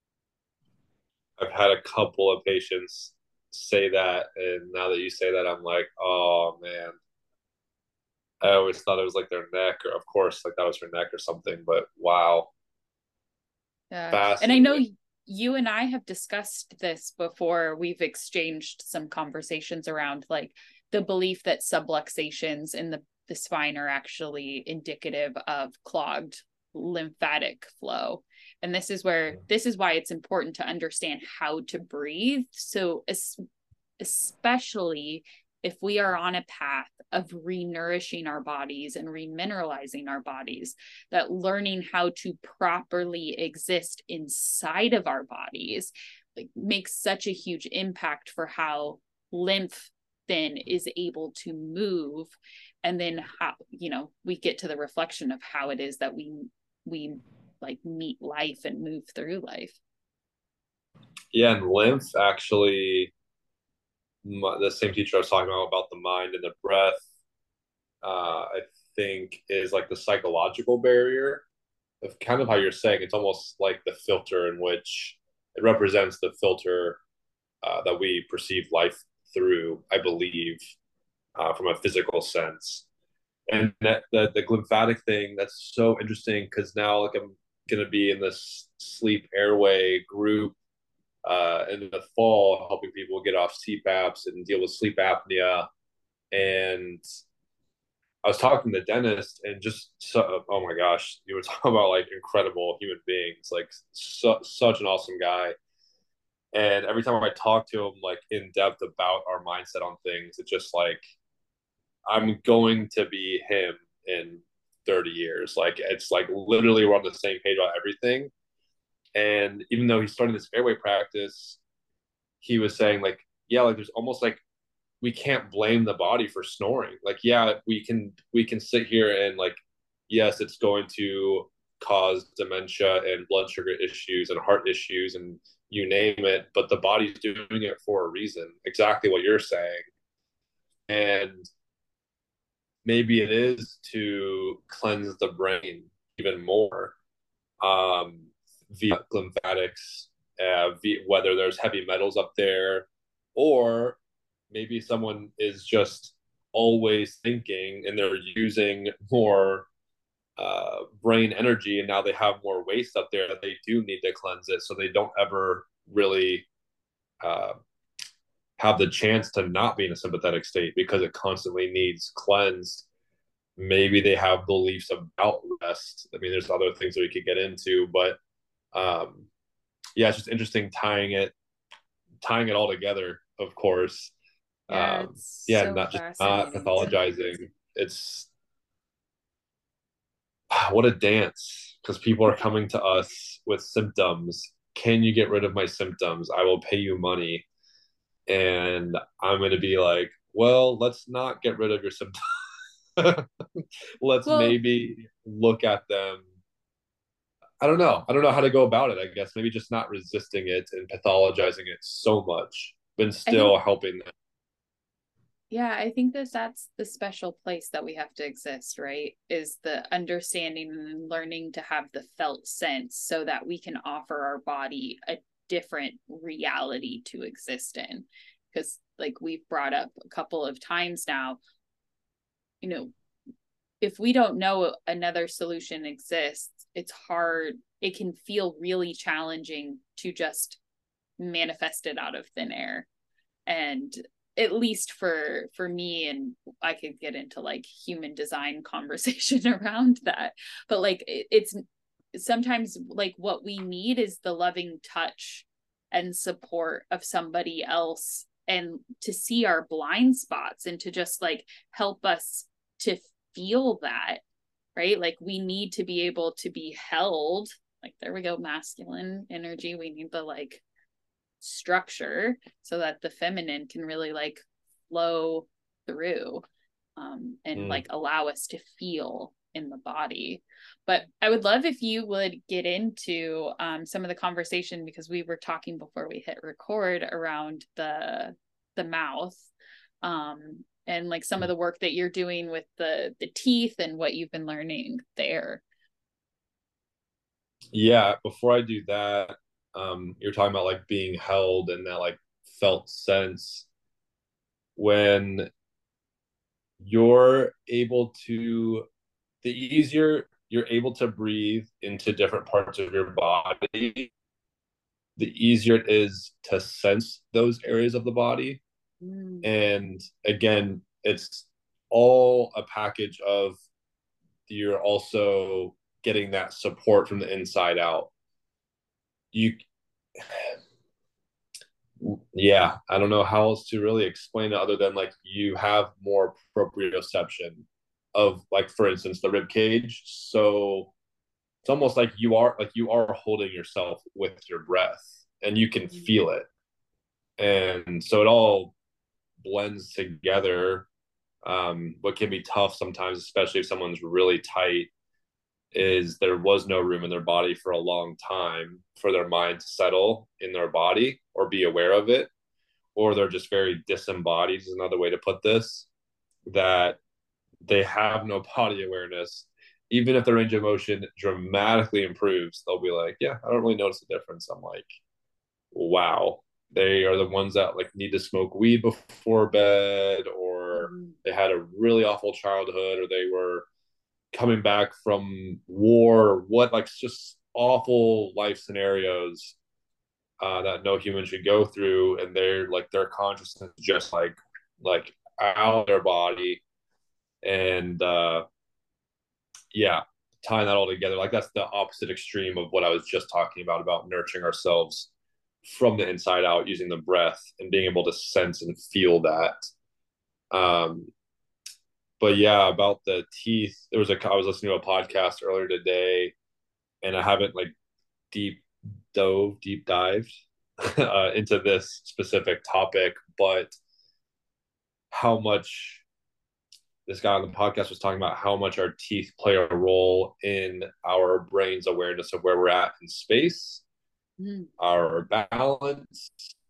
S1: I've had a couple of patients say that, and now that you say that, I'm like, oh man. I always thought it was like their neck, or of course, like that was her neck or something, but wow.
S3: Yeah. And I know you and I have discussed this before. We've exchanged some conversations around like the belief that subluxations in the, the spine are actually indicative of clogged lymphatic flow. And this is where, this is why it's important to understand how to breathe. So especially if we are on a path of re-nourishing our bodies and remineralizing our bodies, that learning how to properly exist inside of our bodies like makes such a huge impact for how lymph then is able to move. And then how, you know, we get to the reflection of how it is that we we like meet life and move through life.
S1: Yeah, and lymph actually, the same teacher I was talking about about the mind and the breath, uh, I think is like the psychological barrier of kind of how you're saying. It's almost like the filter in which it represents the filter uh, that we perceive life through, I believe, uh, from a physical sense. And that the, the glymphatic thing, that's so interesting because now like I'm going to be in this sleep airway group uh, in the fall, helping people get off C PAPs and deal with sleep apnea. And I was talking to the dentist and just so, oh my gosh, you were talking about like incredible human beings, like su- such an awesome guy. And every time I talk to him like in depth about our mindset on things, it's just like I'm going to be him in thirty years. Like it's like literally we're on the same page about everything. And even though he's starting this airway practice, he was saying like, yeah, like there's almost like we can't blame the body for snoring. Like, yeah, we can we can sit here and like, yes, it's going to cause dementia and blood sugar issues and heart issues and you name it, but the body's doing it for a reason. Exactly what you're saying. And maybe it is to cleanse the brain even more, um, via lymphatics, uh, via, whether there's heavy metals up there, or maybe someone is just always thinking and they're using more uh, brain energy, and now they have more waste up there that they do need to cleanse it, so they don't ever really uh, have the chance to not be in a sympathetic state because it constantly needs cleansed. Maybe they have beliefs about rest. I mean, there's other things that we could get into, but um, yeah, it's just interesting tying it tying it all together. Of course,
S3: Yeah,
S1: um,
S3: it's
S1: yeah,
S3: so
S1: not just not
S3: fascinating to me.
S1: pathologizing. It's what a dance, because people are coming to us with symptoms. Can you get rid of my symptoms? I will pay you money. And I'm going to be like, well, let's not get rid of your symptoms. Let's
S3: Well,
S1: maybe look at them. I don't know. I don't know how to go about it, I guess. Maybe just not resisting it and pathologizing it so much, but
S3: I think
S1: still helping them.
S3: yeah, I think that that's the special place that we have to exist, right? Is the understanding and learning to have the felt sense so that we can offer our body a different reality to exist in. Because, like we've brought up a couple of times now, you know, if we don't know another solution exists, it's hard. It can feel really challenging to just manifest it out of thin air. And at least for for me, and I could get into like human design conversation around that, but like it, it's sometimes like what we need is the loving touch and support of somebody else, and to see our blind spots and to just like help us to feel that, right? Like we need to be able to be held, like there we go, masculine energy. We need the like structure so that the feminine can really like flow through, um, and
S1: Mm.
S3: like allow us to feel in the body. But I would love if you would get into um, some of the conversation, because we were talking before we hit record around the the mouth, um, and like some of the work that you're doing with the the teeth and what you've been learning there.
S1: Yeah, before I do that, um, you're talking about like being held and that like felt sense. When you're able to, the easier you're able to breathe into different parts of your body, the easier it is to sense those areas of the body.
S3: Mm.
S1: And again, it's all a package of, you're also getting that support from the inside out. You, yeah, I don't know how else to really explain it other than like you have more proprioception of, like, for instance, the rib cage. So it's almost like you are like you are holding yourself with your breath and you can feel it. And so it all blends together. Um, what can be tough sometimes, especially if someone's really tight, is there was no room in their body for a long time for their mind to settle in their body or be aware of it, or they're just very disembodied, is another way to put this, that they have no body awareness. Even if their range of motion dramatically improves, they'll be like, yeah, I don't really notice a difference. I'm like, wow. They are the ones that like need to smoke weed before bed, or
S3: Mm-hmm.
S1: they had a really awful childhood, or they were coming back from war, or what, like just awful life scenarios uh, that no human should go through, and they're like their consciousness just like like out of their body, And uh, yeah, tying that all together, like that's the opposite extreme of what I was just talking about, about nurturing ourselves from the inside out using the breath and being able to sense and feel that. Um, but yeah, about the teeth, there was a, I was listening to a podcast earlier today, and I haven't like deep dove, deep dived uh, into this specific topic, but how much this guy on the podcast was talking about how much our teeth play a role in our brain's awareness of where we're at in space, mm. our balance,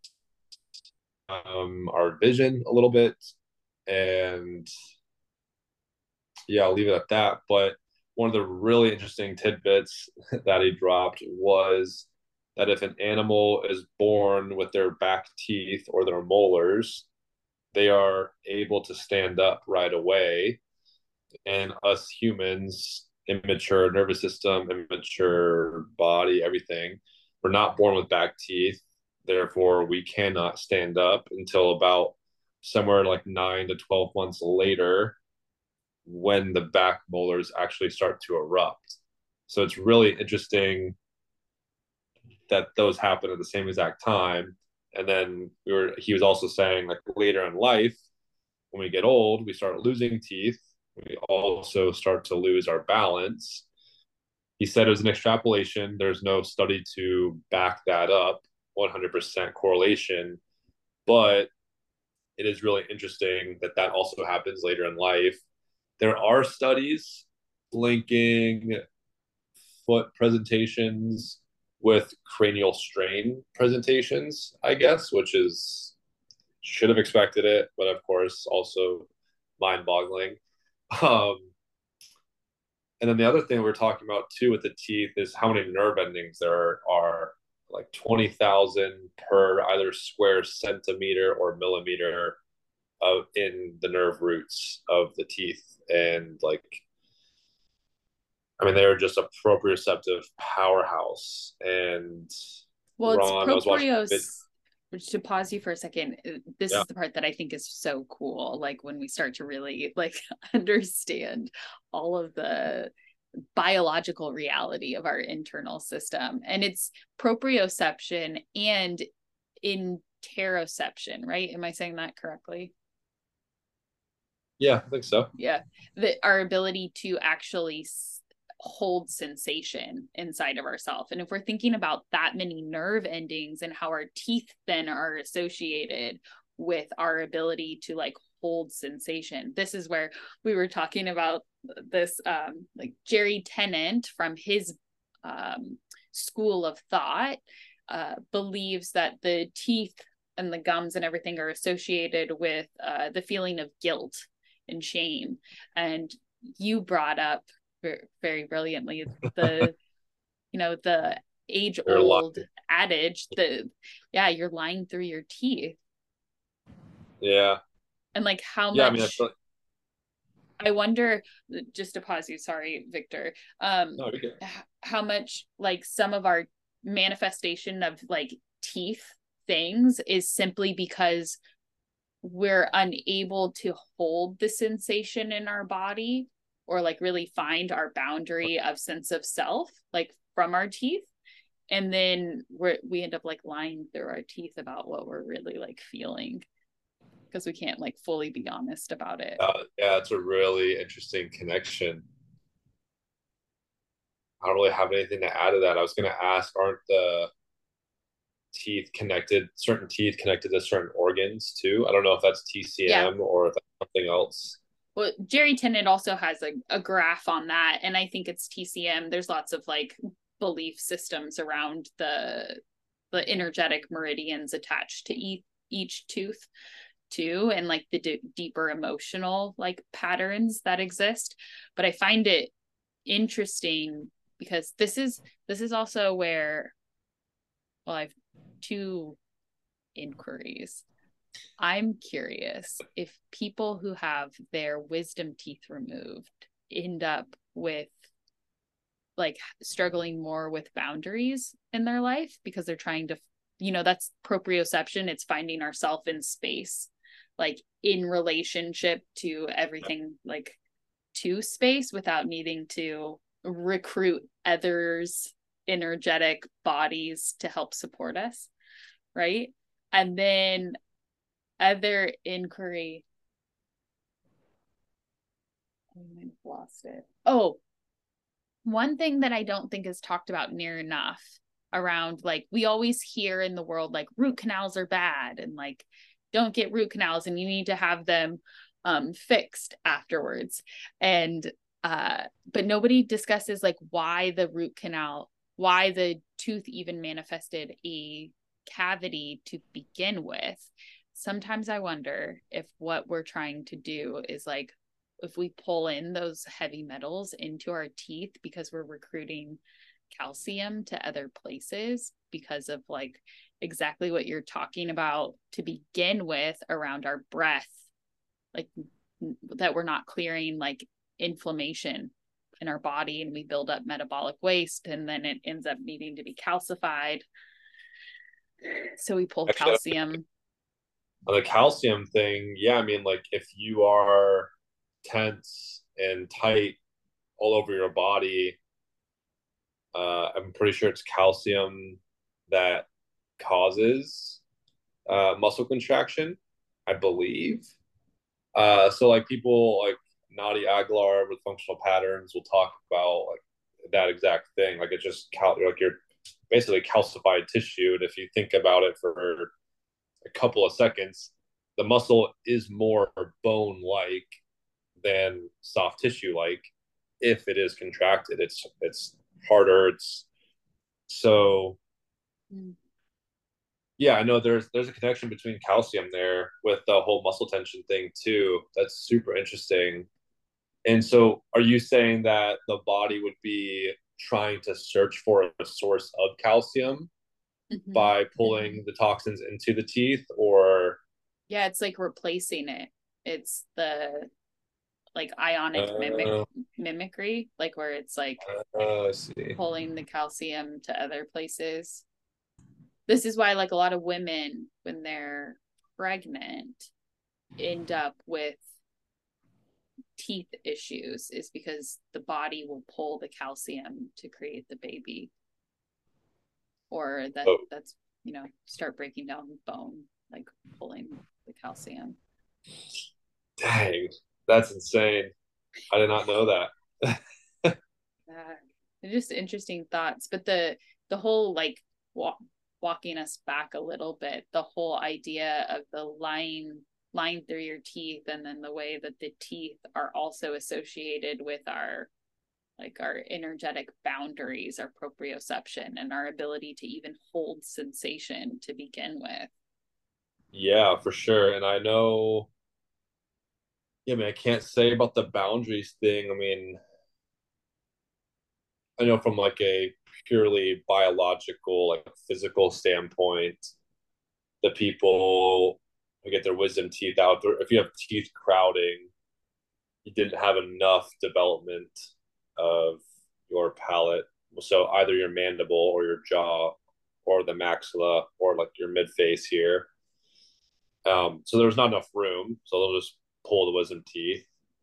S1: um, our vision a little bit. And yeah, I'll leave it at that. But one of the really interesting tidbits that he dropped was that if an animal is born with their back teeth or their molars, they are able to stand up right away. And us humans, immature nervous system, immature body, everything, we're not born with back teeth. Therefore, we cannot stand up until about somewhere like nine to twelve months later, when the back molars actually start to erupt. So it's really interesting that those happen at the same exact time. And then we were, he was also saying like later in life, when we get old, we start losing teeth. We also start to lose our balance. He said it was an extrapolation. There's no study to back that up, one hundred percent correlation. But it is really interesting that that also happens later in life. There are studies linking foot presentations with cranial strain presentations, I guess, which is, should have expected it, but of course also mind-boggling. Um, and then the other thing we're talking about too with the teeth is how many nerve endings there are, like twenty thousand per either square centimeter or millimeter of in the nerve roots of the teeth. And like, I mean, they're just a proprioceptive powerhouse. And
S3: well, Ron, it's proprios. To pause you for a second, this yeah. is the part that I think is so cool. Like when we start to really like understand all of the biological reality of our internal system, and it's proprioception and interoception, right? Am I saying that correctly?
S1: Yeah, I think so.
S3: Yeah, the, our ability to actually hold sensation inside of ourselves. And if we're thinking about that many nerve endings and how our teeth then are associated with our ability to like hold sensation, this is where we were talking about this um like Jerry Tennant from his um school of thought uh believes that the teeth and the gums and everything are associated with uh the feeling of guilt and shame. And you brought up very brilliantly the you know the age old adage that yeah you're lying through your teeth.
S1: Yeah.
S3: And like how
S1: yeah,
S3: much
S1: I, mean, I, like...
S3: I wonder, just to pause you, sorry Victor, um
S1: no, okay.
S3: how much like some of our manifestation of like teeth things is simply because we're unable to hold the sensation in our body, or like really find our boundary of sense of self, like from our teeth. And then we're, we end up like lying through our teeth about what we're really like feeling, because we can't like fully be honest about it.
S1: Uh, yeah, it's a really interesting connection. I don't really have anything to add to that. I was going to ask, aren't the teeth connected, certain teeth connected to certain organs too? I don't know if that's T C M yeah. or if that's something else.
S3: Well, Jerry Tennant also has a, a graph on that, and I think it's T C M. There's lots of like belief systems around the the energetic meridians attached to each, each tooth too, and like the d- deeper emotional like patterns that exist. But I find it interesting because this is this is also where, well, I've two inquiries. I'm curious if people who have their wisdom teeth removed end up with like struggling more with boundaries in their life because they're trying to, you know, that's proprioception. It's finding ourselves in space, like in relationship to everything like to space without needing to recruit others' energetic bodies to help support us, right? And then other inquiry, I might have lost it. Oh, one thing that I don't think is talked about near enough around, like, we always hear in the world, like, root canals are bad and like, don't get root canals and you need to have them um, fixed afterwards. And, uh, but nobody discusses like why the root canal, why the tooth even manifested a cavity to begin with. Sometimes I wonder if what we're trying to do is like, if we pull in those heavy metals into our teeth because we're recruiting calcium to other places because of like exactly what you're talking about to begin with around our breath, like that we're not clearing like inflammation in our body and we build up metabolic waste and then it ends up needing to be calcified. So we pull
S1: Actually,
S3: calcium.
S1: on the calcium thing, yeah, I mean, like if you are tense and tight all over your body, uh, I'm pretty sure it's calcium that causes uh, muscle contraction, I believe. Uh, so like people like Nadia Aguilar with functional patterns will talk about like that exact thing. Like it's just cal- like you're basically calcified tissue. And if you think about it for a couple of seconds, the muscle is more bone like than soft tissue like. If it is contracted, it's it's harder. It's so
S3: Mm.
S1: yeah, I know there's there's a connection between calcium there with the whole muscle tension thing too. That's super interesting. And so are you saying that the body would be trying to search for a source of calcium
S3: Mm-hmm.
S1: by pulling the toxins into the teeth, or
S3: yeah, it's like replacing it. It's the like ionic
S1: uh,
S3: mimic mimicry, like where it's like
S1: uh, I see.
S3: pulling the calcium to other places. This is why like a lot of women when they're pregnant end up with teeth issues is because the body will pull the calcium to create the baby, or that
S1: Oh,
S3: that's you know start breaking down bone, like pulling the calcium.
S1: dang, that's insane. I did not know that.
S3: Yeah, they're just interesting thoughts. But the the whole like walk, walking us back a little bit, the whole idea of the line line through your teeth, and then the way that the teeth are also associated with our like our energetic boundaries, our proprioception, and our ability to even hold sensation to begin with.
S1: Yeah, for sure. And I know, yeah, I mean, I can't say about the boundaries thing. I mean, I know from like a purely biological, like physical standpoint, the people who get their wisdom teeth out, if you have teeth crowding, you didn't have enough development of your palate. So either your mandible or your jaw or the maxilla or like your mid face here. Um, so there's not enough room. So they'll just pull the wisdom teeth.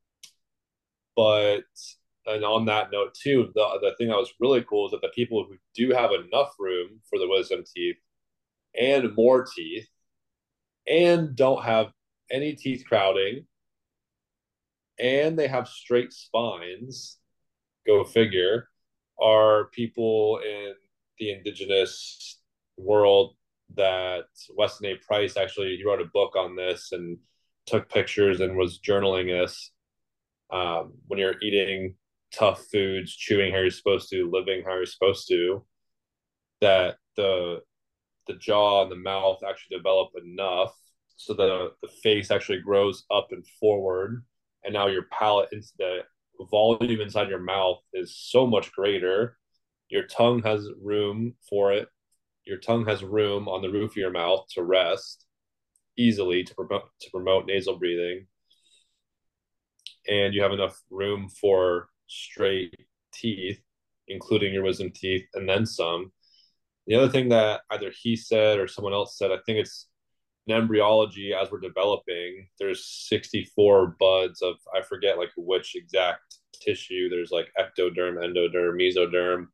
S1: But and on that note too, the the thing that was really cool is that the people who do have enough room for the wisdom teeth and more teeth and don't have any teeth crowding and they have straight spines, go figure, are people in the indigenous world that Weston A. Price actually he wrote a book on this and took pictures and was journaling this. Um, when you're eating tough foods, chewing how you're supposed to, living how you're supposed to, that the the jaw and the mouth actually develop enough so the the face actually grows up and forward, and now your palate into the volume inside your mouth is so much greater. Your tongue has room for it. Your tongue has room on the roof of your mouth to rest easily to promote to promote nasal breathing, and you have enough room for straight teeth, including your wisdom teeth, and then some. The other thing that either he said or someone else said, I think it's in embryology, as we're developing, there's sixty-four buds of, I forget like which exact tissue. There's like ectoderm, endoderm, mesoderm,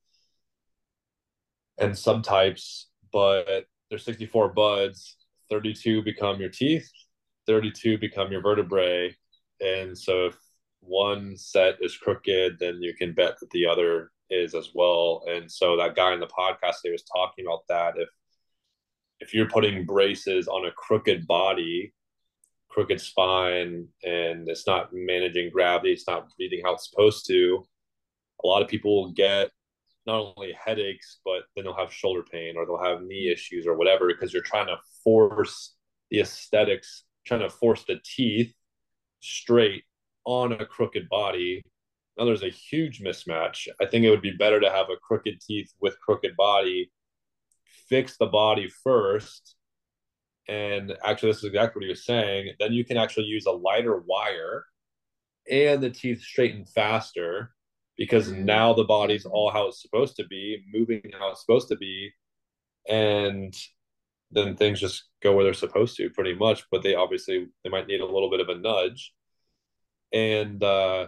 S1: and subtypes, but there's sixty-four buds. thirty-two become your teeth, thirty-two become your vertebrae. And so if one set is crooked, then you can bet that the other is as well. And so that guy in the podcast, they was talking about that. If if you're putting braces on a crooked body, crooked spine, and it's not managing gravity, it's not breathing how it's supposed to, a lot of people will get not only headaches, but then they'll have shoulder pain or they'll have knee issues or whatever, because you're trying to force the aesthetics, trying to force the teeth straight on a crooked body. Now there's a huge mismatch. I think it would be better to have a crooked teeth with crooked body, fix the body first. And actually, this is exactly what he was saying. Then you can actually use a lighter wire and the teeth straighten faster, because mm. now the body's all how it's supposed to be, moving how it's supposed to be. And then things just go where they're supposed to pretty much, but they obviously, they might need a little bit of a nudge. And uh,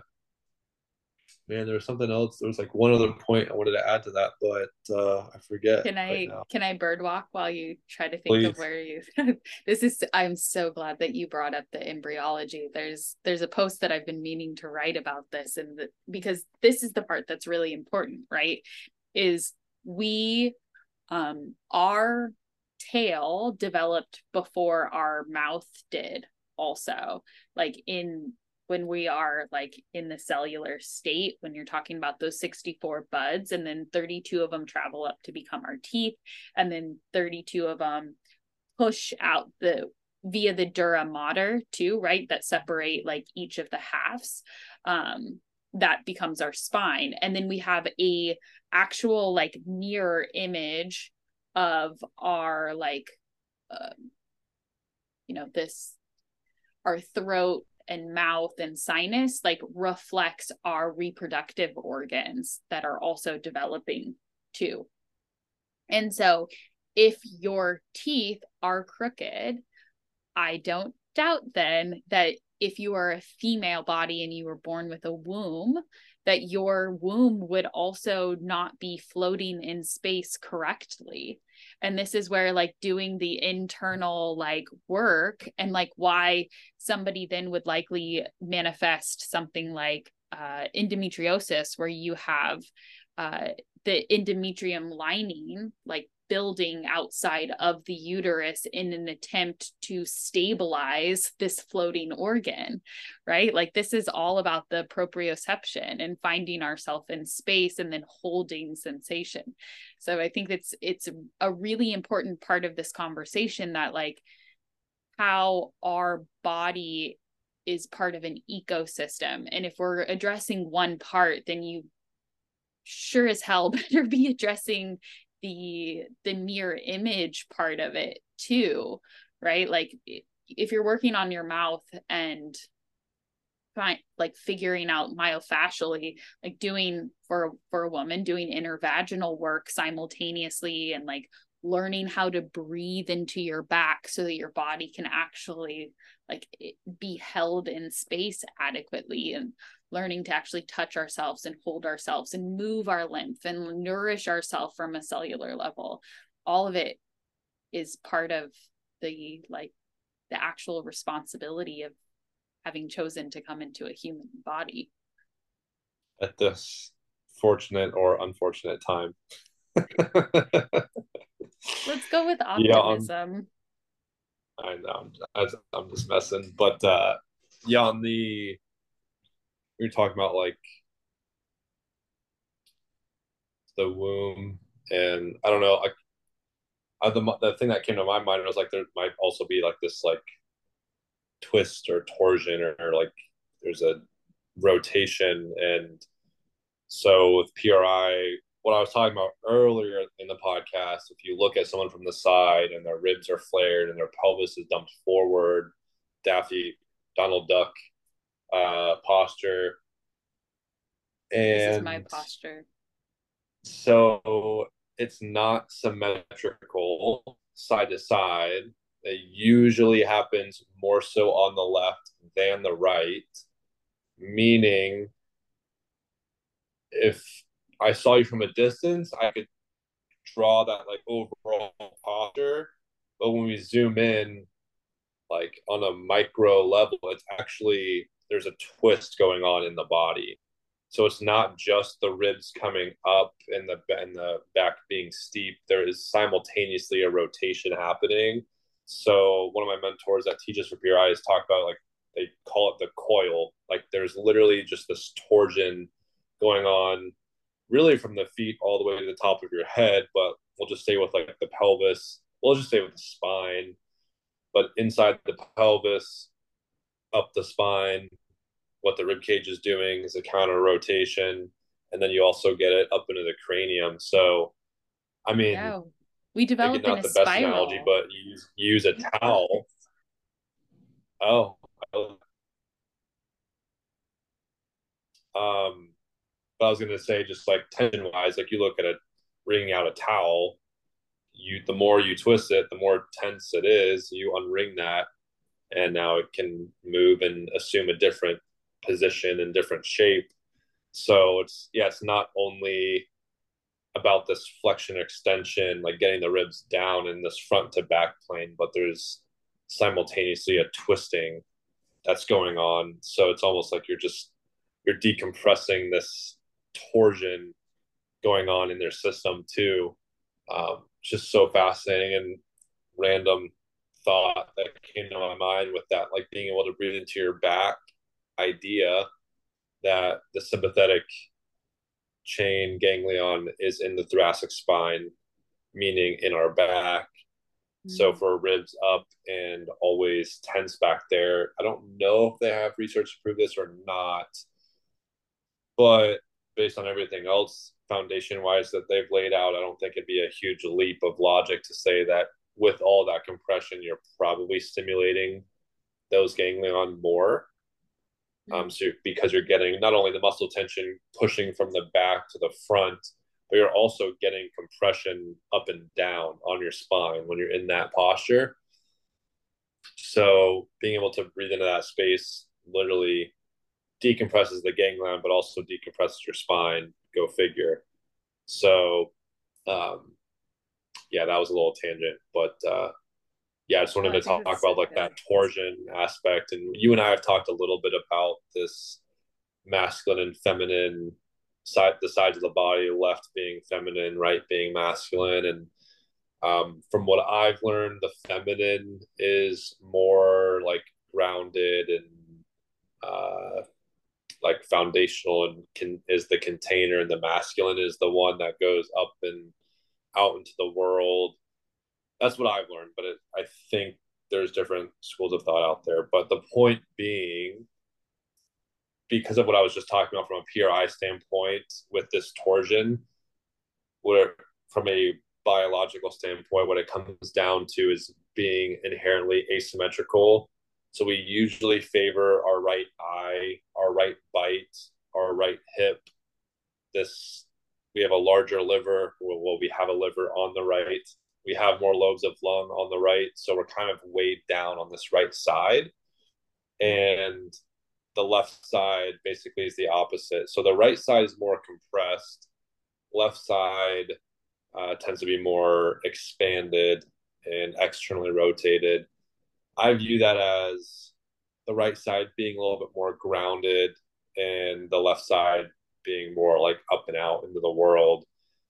S1: man, there was something else. There was like one other point I wanted to add to that, but uh, I forget.
S3: Can I right now. Can I bird walk while you try to think Please. Of where you? This is. I'm so glad that you brought up the embryology. There's there's a post that I've been meaning to write about this, and the, because this is the part that's really important, right? Is we, um, our tail developed before our mouth did. Also, like in. When we are like in the cellular state, when you're talking about those sixty-four buds, and then thirty-two of them travel up to become our teeth, and then thirty-two of them push out the via the dura mater too, right? That separate like each of the halves. Um, that becomes our spine. And then we have a actual like mirror image of our like, uh, you know, this, our throat and mouth and sinus like reflects our reproductive organs that are also developing too. And so if your teeth are crooked, I don't doubt then that if you are a female body and you were born with a womb, that your womb would also not be floating in space correctly. And this is where like doing the internal like work, and like why somebody then would likely manifest something like uh, endometriosis, where you have uh, the endometrium lining like building outside of the uterus in an attempt to stabilize this floating organ, right? Like this is all about the proprioception and finding ourselves in space and then holding sensation. So I think it's it's a really important part of this conversation, that like how our body is part of an ecosystem. And if we're addressing one part, then you sure as hell better be addressing the the mirror image part of it too, right? Like if you're working on your mouth and find, like figuring out myofascially, like doing for for a woman doing intervaginal work simultaneously, and like learning how to breathe into your back so that your body can actually like be held in space adequately, and learning to actually touch ourselves and hold ourselves and move our lymph and nourish ourselves from a cellular level. All of it is part of the like the actual responsibility of having chosen to come into a human body
S1: at this fortunate or unfortunate time.
S3: Let's go with optimism.
S1: Yeah, I know I'm, I'm just messing, but uh yeah, on the we were talking about like the womb, and I don't know, like I, the the thing that came to my mind was like there might also be like this like twist or torsion, or, or like there's a rotation. And so with P R I, what I was talking about earlier in the podcast, if you look at someone from the side and their ribs are flared and their pelvis is dumped forward, Daffy Donald Duck uh, posture. And
S3: this is my posture.
S1: So it's not symmetrical side to side. It usually happens more so on the left than the right, meaning if I saw you from a distance, I could draw that like overall posture. But when we zoom in, like on a micro level, it's actually there's a twist going on in the body. So it's not just the ribs coming up and the and the back being steep. There is simultaneously a rotation happening. So one of my mentors that teaches for P R Is talk about like they call it the coil. Like there's literally just this torsion going on really from the feet all the way to the top of your head, but we'll just stay with like the pelvis. We'll just stay with the spine, but inside the pelvis, up the spine, what the rib cage is doing is a counter rotation, and then you also get it up into the cranium. So, I mean,
S3: Yeah. We
S1: maybe
S3: develop in
S1: not
S3: a
S1: the best analogy,
S3: spiral.
S1: but you use, you use a towel. Oh, um, but I was gonna say just like tension wise, like you look at it, wringing out a towel, you the more you twist it, the more tense it is. You unring that, and now it can move and assume a different position and different shape. So it's yeah, it's not only about this flexion extension, like getting the ribs down in this front to back plane, but there's simultaneously a twisting that's going on. So it's almost like you're just you're decompressing this torsion going on in their system too. Um, it's just so fascinating and random thought that came to my mind with that, like being able to breathe into your back idea that the sympathetic chain ganglion is in the thoracic spine, meaning in our back. Mm. So for ribs up and always tense back there. I don't know if they have research to prove this or not, but based on everything else foundation wise that they've laid out, I don't think it'd be a huge leap of logic to say that with all that compression, you're probably stimulating those ganglion more. Um, so you're, because you're getting not only the muscle tension pushing from the back to the front, but you're also getting compression up and down on your spine when you're in that posture. So being able to breathe into that space literally decompresses the ganglion, but also decompresses your spine. Go figure. So, um, yeah, that was a little tangent, but uh, yeah, I just wanted oh, to talk about so like good. That torsion aspect. And you and I have talked a little bit about this masculine and feminine side, the sides of the body, left being feminine, right being masculine. And um, from what I've learned, the feminine is more like grounded and uh, like foundational and can, is the container, and the masculine is the one that goes up and out into the world. That's what I've learned, but it, I think there's different schools of thought out there. But the point being, because of what I was just talking about from a P R I standpoint with this torsion, where from a biological standpoint, what it comes down to is being inherently asymmetrical. So we usually favor our right eye, our right bite, our right hip. This, we have a larger liver. Well, we have a liver on the right. We have more lobes of lung on the right. So we're kind of weighed down on this right side. And the left side basically is the opposite. So the right side is more compressed. Left side uh, tends to be more expanded and externally rotated. I view that as the right side being a little bit more grounded and the left side being more like up and out into the world.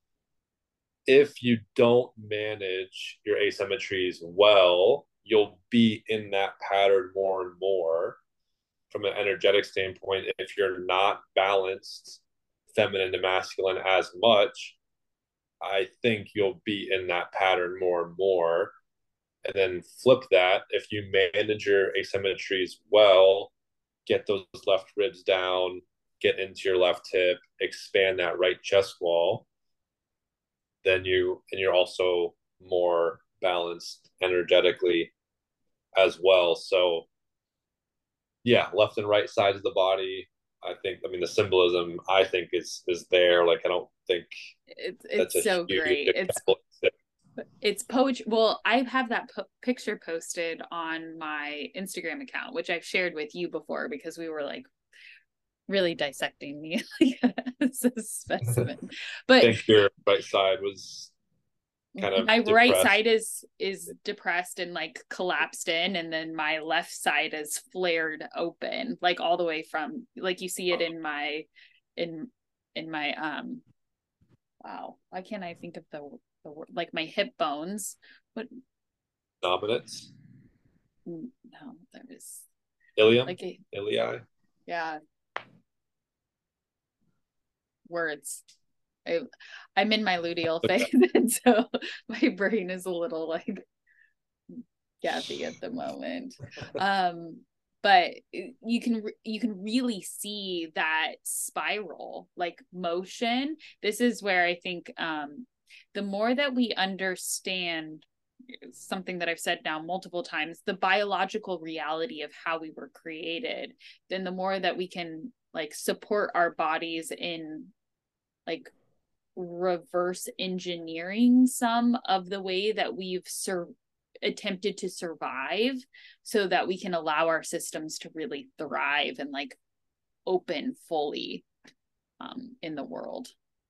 S1: If you don't manage your asymmetries well, you'll be in that pattern more and more. From an energetic standpoint, if you're not balanced feminine to masculine as much, I think you'll be in that pattern more and more. And then flip that, if you manage your asymmetries well, get those left ribs down, get into your left hip, expand that right chest wall, then you, and you're also more balanced energetically as well. So yeah, left and right sides of the body, I think, I mean, the symbolism I think is is there. Like I don't think
S3: it's it's so great. It's It's poetry. Well, I have that po- picture posted on my Instagram account, which I've shared with you before because we were like really dissecting me as a specimen.
S1: I
S3: But
S1: think your right side was kind of
S3: my right
S1: depressed.
S3: side is is depressed and like collapsed in, and then my left side is flared open, like all the way from, like you see it in my in in my um wow, why can't I think of the the word, like my hip bones, but
S1: Dominance.
S3: no, there is
S1: Ilium.
S3: like a,
S1: Ilii.
S3: yeah, words. I, I'm in my luteal phase, and so my brain is a little like gappy at the moment. Um, but you can you can really see that spiral, like motion. This is where I think um, the more that we understand something that I've said now multiple times, the biological reality of how we were created, then the more that we can like support our bodies in like reverse engineering some of the way that we've sur- attempted to survive so that we can allow our systems to really thrive and like open fully um, in the world.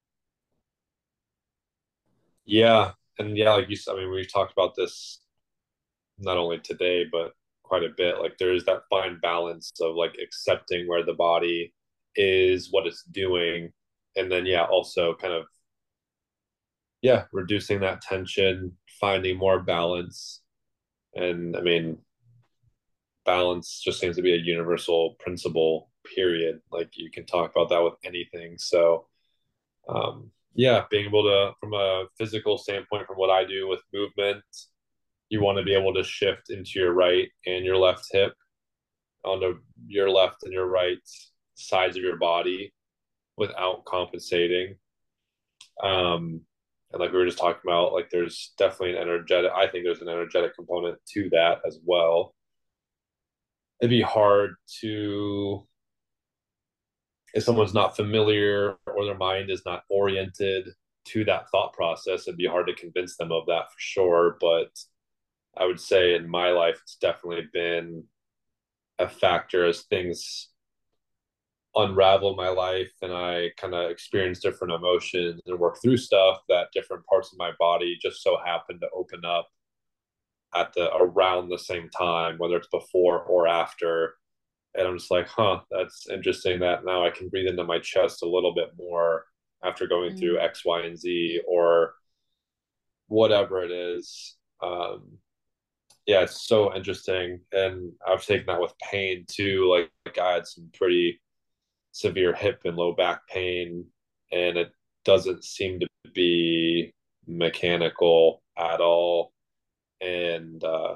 S1: Yeah. And yeah, like you said, I mean, we've talked about this not only today, but quite a bit. Like there's that fine balance of like accepting where the body is, what it's doing, and then yeah, also kind of yeah, reducing that tension, finding more balance. And I mean, balance just seems to be a universal principle, period. Like you can talk about that with anything. So um yeah, being able to, from a physical standpoint, from what I do with movement, you want to be able to shift into your right and your left hip onto your left and your right sides of your body without compensating. Um, and like we were just talking about, like there's definitely an energetic, I think there's an energetic component to that as well. It'd be hard to, if someone's not familiar or their mind is not oriented to that thought process, it'd be hard to convince them of that for sure. But I would say in my life, it's definitely been a factor as things unravel my life and I kind of experience different emotions and work through stuff, that different parts of my body just so happen to open up at the around the same time, whether it's before or after. And I'm just like, huh, that's interesting that now I can breathe into my chest a little bit more after going through
S3: Mm.
S1: X, Y, and Z or whatever it is. Um, yeah, it's so interesting. And I've taken that with pain too. Like, like I had some pretty severe hip and low back pain, and it doesn't seem to be mechanical at all. And uh,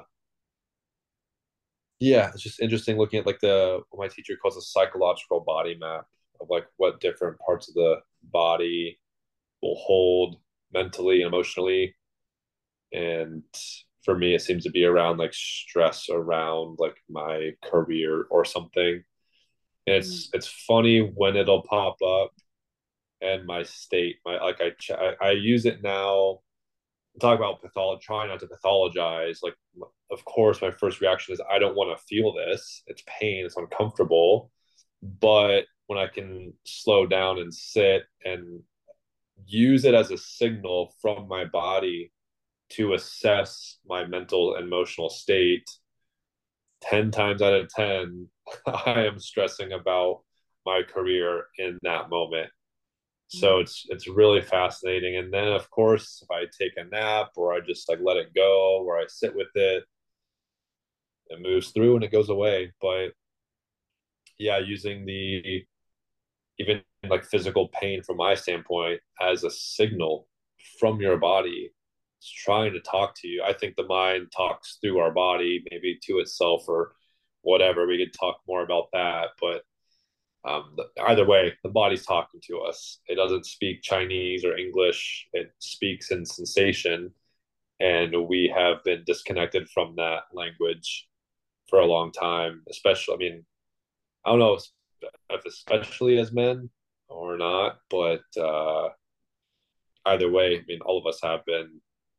S1: yeah, it's just interesting looking at like the what my teacher calls a psychological body map of like what different parts of the body will hold mentally and emotionally. And for me, it seems to be around like stress around like my career or something. And
S3: Mm.
S1: it's it's funny when it'll pop up and my state, my like I I, I use it now. Talk about pathology, trying not to pathologize. Like, of course, my first reaction is I don't want to feel this. It's pain. It's uncomfortable. But when I can slow down and sit and use it as a signal from my body to assess my mental and emotional state, ten times out of ten, I am stressing about my career in that moment. So it's it's really fascinating. And then of course, if I take a nap or I just like let it go, or I sit with it, it moves through and it goes away. But yeah, using the even like physical pain from my standpoint as a signal from your body, it's trying to talk to you. I think the mind talks through our body, maybe to itself or whatever. We could talk more about that, but um, either way, the body's talking to us. It doesn't speak Chinese or English. It speaks in sensation, and we have been disconnected from that language for a long time. Especially, I mean, I don't know if especially as men or not, but uh, either way, I mean, all of us have been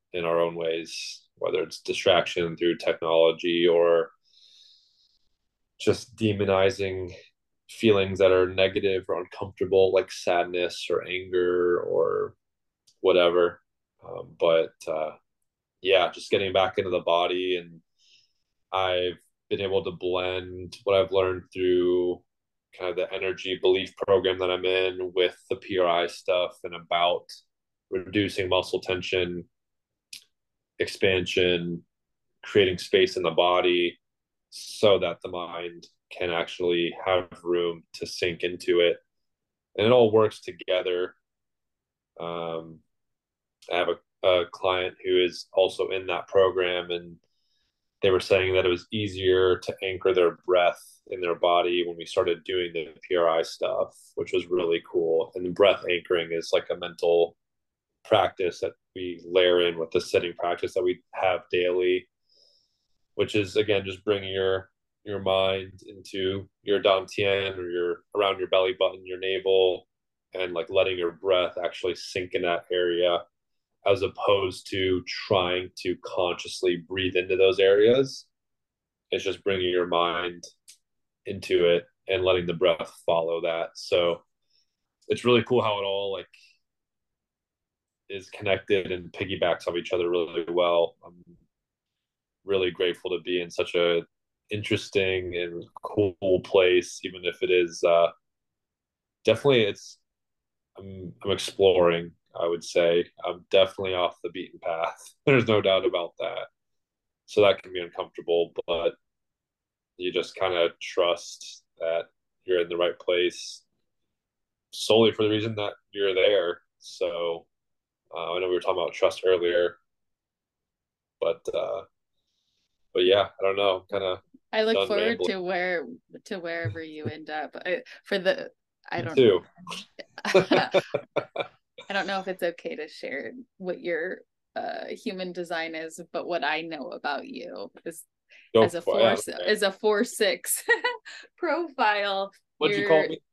S1: in our own ways, whether it's distraction through technology or just demonizing feelings that are negative or uncomfortable, like sadness or anger or whatever. Um, but uh, yeah, just getting back into the body. And I've been able to blend what I've learned through kind of the energy belief program that I'm in with the P R I stuff and about reducing muscle tension, expansion, creating space in the body so that the mind can actually have room to sink into it. And it all works together. Um, I have a, a client who is also in that program, and they were saying that it was easier to anchor their breath in their body when we started doing the P R I stuff, which was really cool. And breath anchoring is like a mental practice that we layer in with the sitting practice that we have daily, which is again just bringing your your mind into your dantian or your around your belly button, your navel, and like letting your breath actually sink in that area, as opposed to trying to consciously breathe into those areas. It's just bringing your mind into it and letting the breath follow that. So it's really cool how it all like is connected and piggybacks off each other really well. I'm really grateful to be in such a interesting and cool place, even if it is uh, definitely it's I'm I'm exploring. I would say I'm definitely off the beaten path. There's no doubt about that. So that can be uncomfortable, but you just kind of trust that you're in the right place solely for the reason that you're there. So uh, I know we were talking about trust earlier, but uh, but yeah, I don't know, kind of
S3: I look
S1: done
S3: forward
S1: rambling.
S3: to where to wherever you end up. I, for the I
S1: Me
S3: don't
S1: too.
S3: I don't know if it's okay to share what your uh, human design is, but what I know about you is
S1: Go
S3: as a
S1: for
S3: four
S1: it. Yeah, okay.
S3: as a four six profile,
S1: What'd you call
S3: you're
S1: me?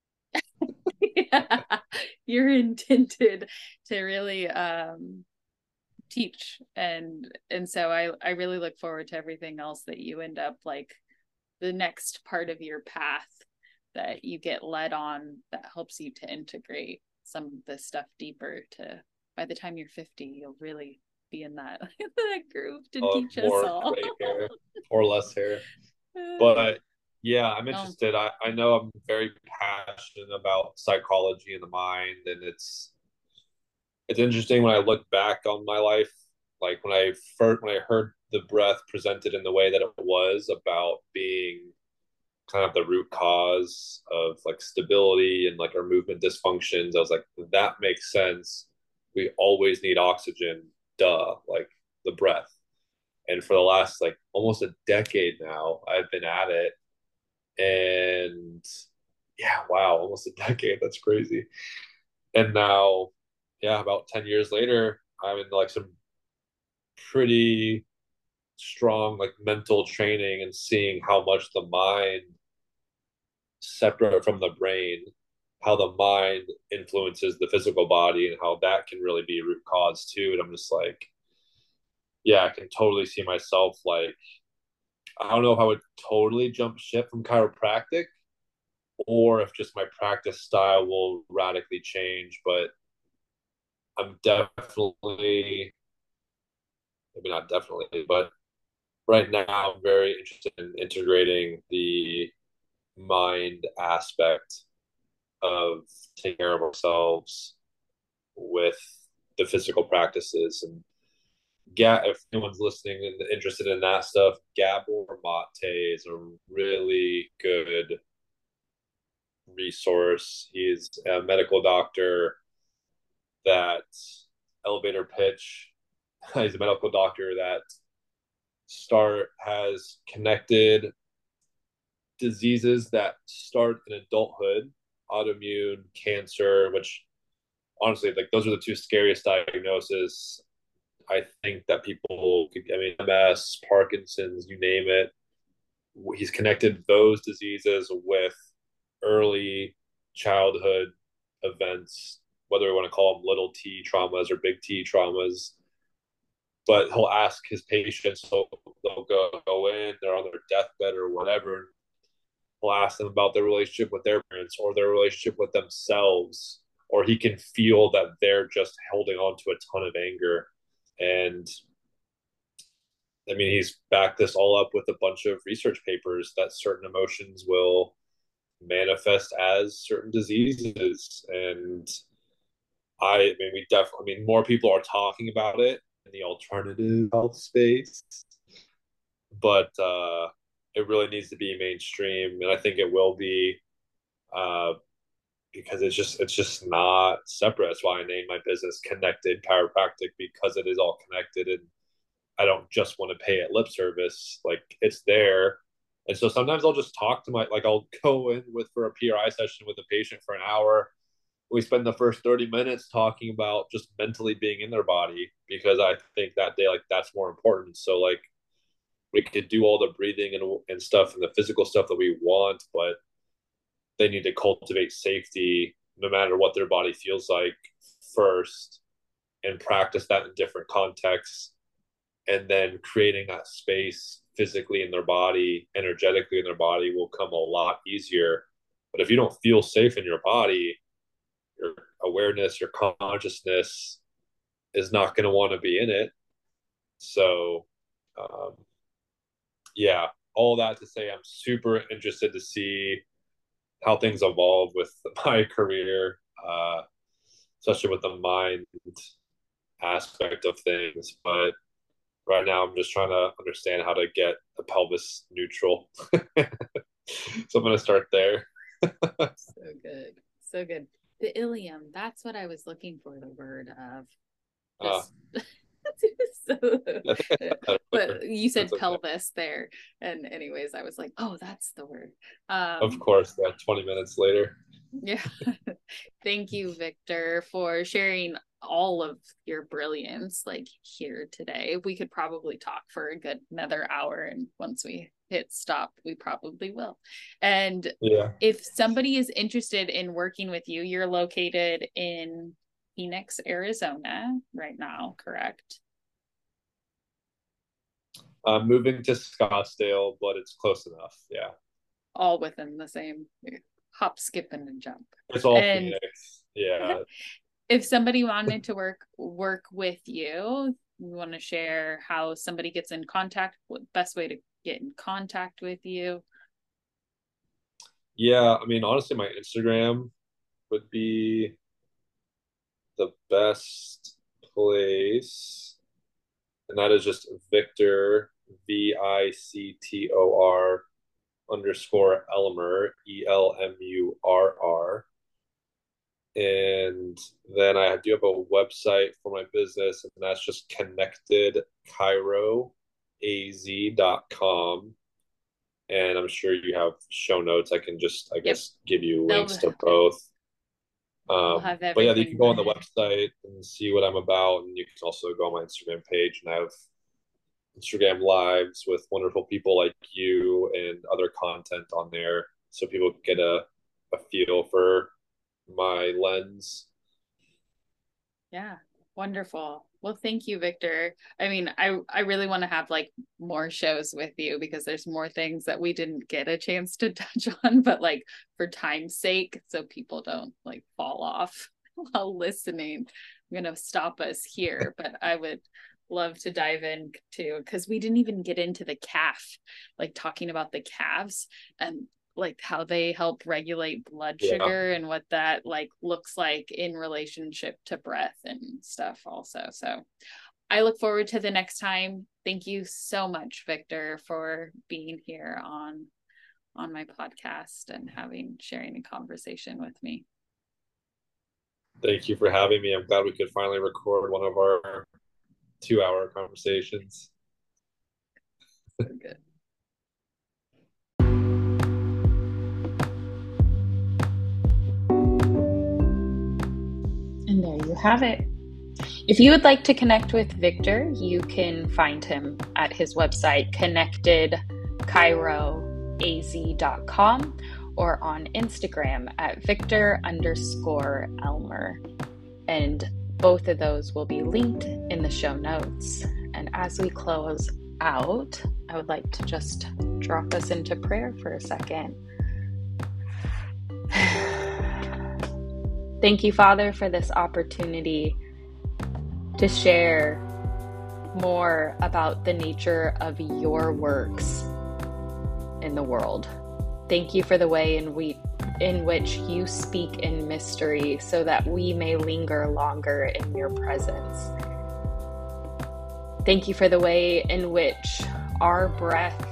S3: yeah, you're intended to really um teach, and and so I I really look forward to everything else that you end up like the next part of your path that you get led on that helps you to integrate some of this stuff deeper to by the time you're fifty you'll really be in that that groove to
S1: Uh,
S3: teach us
S1: more
S3: all.
S1: gray hair or less hair. But yeah, I'm
S3: Oh,
S1: interested. I, I know I'm very passionate about psychology and the mind, and it's it's interesting when I look back on my life, like when I first when I heard the breath presented in the way that it was about being kind of the root cause of like stability and like our movement dysfunctions. I was like, that makes sense. We always need oxygen, duh, like the breath. And for the last like almost a decade now, I've been at it. And yeah, wow, almost a decade. That's crazy. And now, yeah, about ten years later, I'm in like some pretty strong like mental training and seeing how much the mind separate from the brain, how the mind influences the physical body and how that can really be a root cause too. And I'm just like, yeah, I can totally see myself like, I don't know if I would totally jump ship from chiropractic or if just my practice style will radically change, but I'm definitely, maybe not definitely, but right now I'm very interested in integrating the mind aspect of taking care of ourselves with the physical practices. And Ga- if anyone's listening and interested in that stuff, Gabor Mate is a really good resource. He's a medical doctor that elevator pitch. He's a medical doctor that start has connected diseases that start in adulthood, autoimmune, cancer, which honestly, like those are the two scariest diagnoses I think that people could, I mean, M S, Parkinson's, you name it. He's connected those diseases with early childhood events, whether we want to call them little T traumas or big T traumas. but he'll ask his patients, so they'll go, go in, they're on their deathbed or whatever. He'll ask them about their relationship with their parents or their relationship with themselves, or he can feel that they're just holding on to a ton of anger. And I mean, he's backed this all up with a bunch of research papers that certain emotions will manifest as certain diseases. And I, I mean, we definitely, I mean, more people are talking about it in the alternative health space, but uh, it really needs to be mainstream, and I think it will be, uh, because it's just it's just not separate. That's why I named my business Connected Chiropractic, because it is all connected, and I don't just want to pay it lip service. Like, it's there. And so sometimes I'll just talk to my, like, I'll go in with for a P R I session with a patient for an hour. We spend the first thirty minutes talking about just mentally being in their body, because I think that day, like, that's more important. So, like, we could do all the breathing and, and stuff and the physical stuff that we want, but they need to cultivate safety no matter what their body feels like first, and practice that in different contexts. And then creating that space physically in their body, energetically in their body, will come a lot easier. But if you don't feel safe in your body, your awareness, your consciousness is not going to want to be in it. So, um, yeah, all that to say, I'm super interested to see how things evolve with my career, uh, especially with the mind aspect of things. But right now, I'm just trying to understand how to get the pelvis neutral. So I'm going to start there.
S3: So good. So good. The ilium, that's what I was looking for, the word of. Just, uh, so, but you said okay. Pelvis there. And anyways, I was like, oh, that's the word. Um,
S1: of course, yeah, twenty minutes later.
S3: Yeah. Thank you, Victor, for sharing all of your brilliance, like, here today. We could probably talk for a good another hour, and once we hit stop, we probably will. And
S1: yeah,
S3: if somebody is interested in working with you, you're located in Phoenix, Arizona right now, correct?
S1: I'm moving to Scottsdale, but it's close enough. Yeah.
S3: All within the same hop, skip, and a jump.
S1: It's all
S3: and
S1: Phoenix. Yeah.
S3: If somebody wanted to work work with you, you want to share how somebody gets in contact, what best way to get in contact with you?
S1: Yeah, I mean, honestly, my Instagram would be the best place. And that is just Victor, V I C T O R underscore Elmer, E L M U R R. And then I do have a website for my business, and that's just connected chiro a z dot com. And I'm sure you have show notes. I can just, I guess, yep. give you links They'll, to both. Um, but yeah, you can go on the website and see what I'm about, and you can also go on my Instagram page, and I have Instagram lives with wonderful people like you and other content on there, so people get a, a feel for my lens.
S3: Yeah, wonderful. Well, thank you, Victor. I mean, I I really want to have like more shows with you, because there's more things that we didn't get a chance to touch on, but like for time's sake, so people don't like fall off while listening, I'm gonna stop us here. But I would love to dive in too, because we didn't even get into the calf, like talking about the calves and like how they help regulate blood
S1: yeah.
S3: sugar and what that like looks like in relationship to breath and stuff also. So I look forward to the next time. Thank you so much, Victor, for being here on on my podcast and having sharing a conversation with me.
S1: Thank you for having me. I'm glad we could finally record one of our two hour conversations.
S3: So good.
S2: And there you have it. If you would like to connect with Victor, you can find him at his website, connected chiro a z dot com, or on Instagram at Victor underscore Elmer. And both of those will be linked in the show notes. And And as we close out, I would like to just drop us into prayer for a second. Thank you, Father, for this opportunity to share more about the nature of your works in the world. Thank you for the way in we in which you speak in mystery so that we may linger longer in your presence. Thank you for the way in which our breath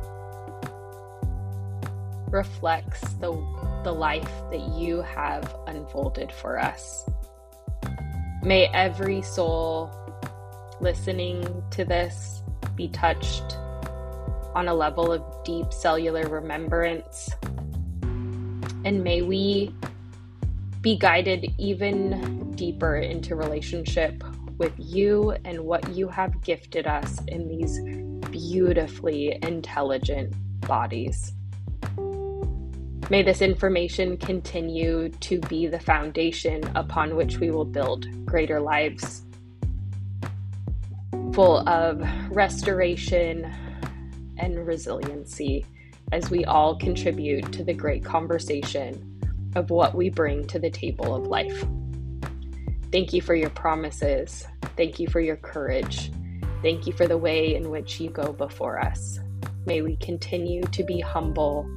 S2: reflects the, the life that you have unfolded for us. May every soul listening to this be touched on a level of deep cellular remembrance. And may we be guided even deeper into relationship with you and what you have gifted us in these beautifully intelligent bodies. May this information continue to be the foundation upon which we will build greater lives, full of restoration and resiliency, as we all contribute to the great conversation of what we bring to the table of life. Thank you for your promises. Thank you for your courage. Thank you for the way in which you go before us. May we continue to be humble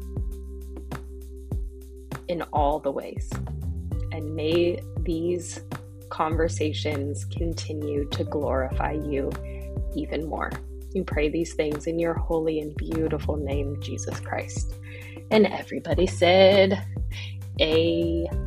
S2: in all the ways. And may these conversations continue to glorify you even more. We pray these things in your holy and beautiful name, Jesus Christ. And everybody said, Amen.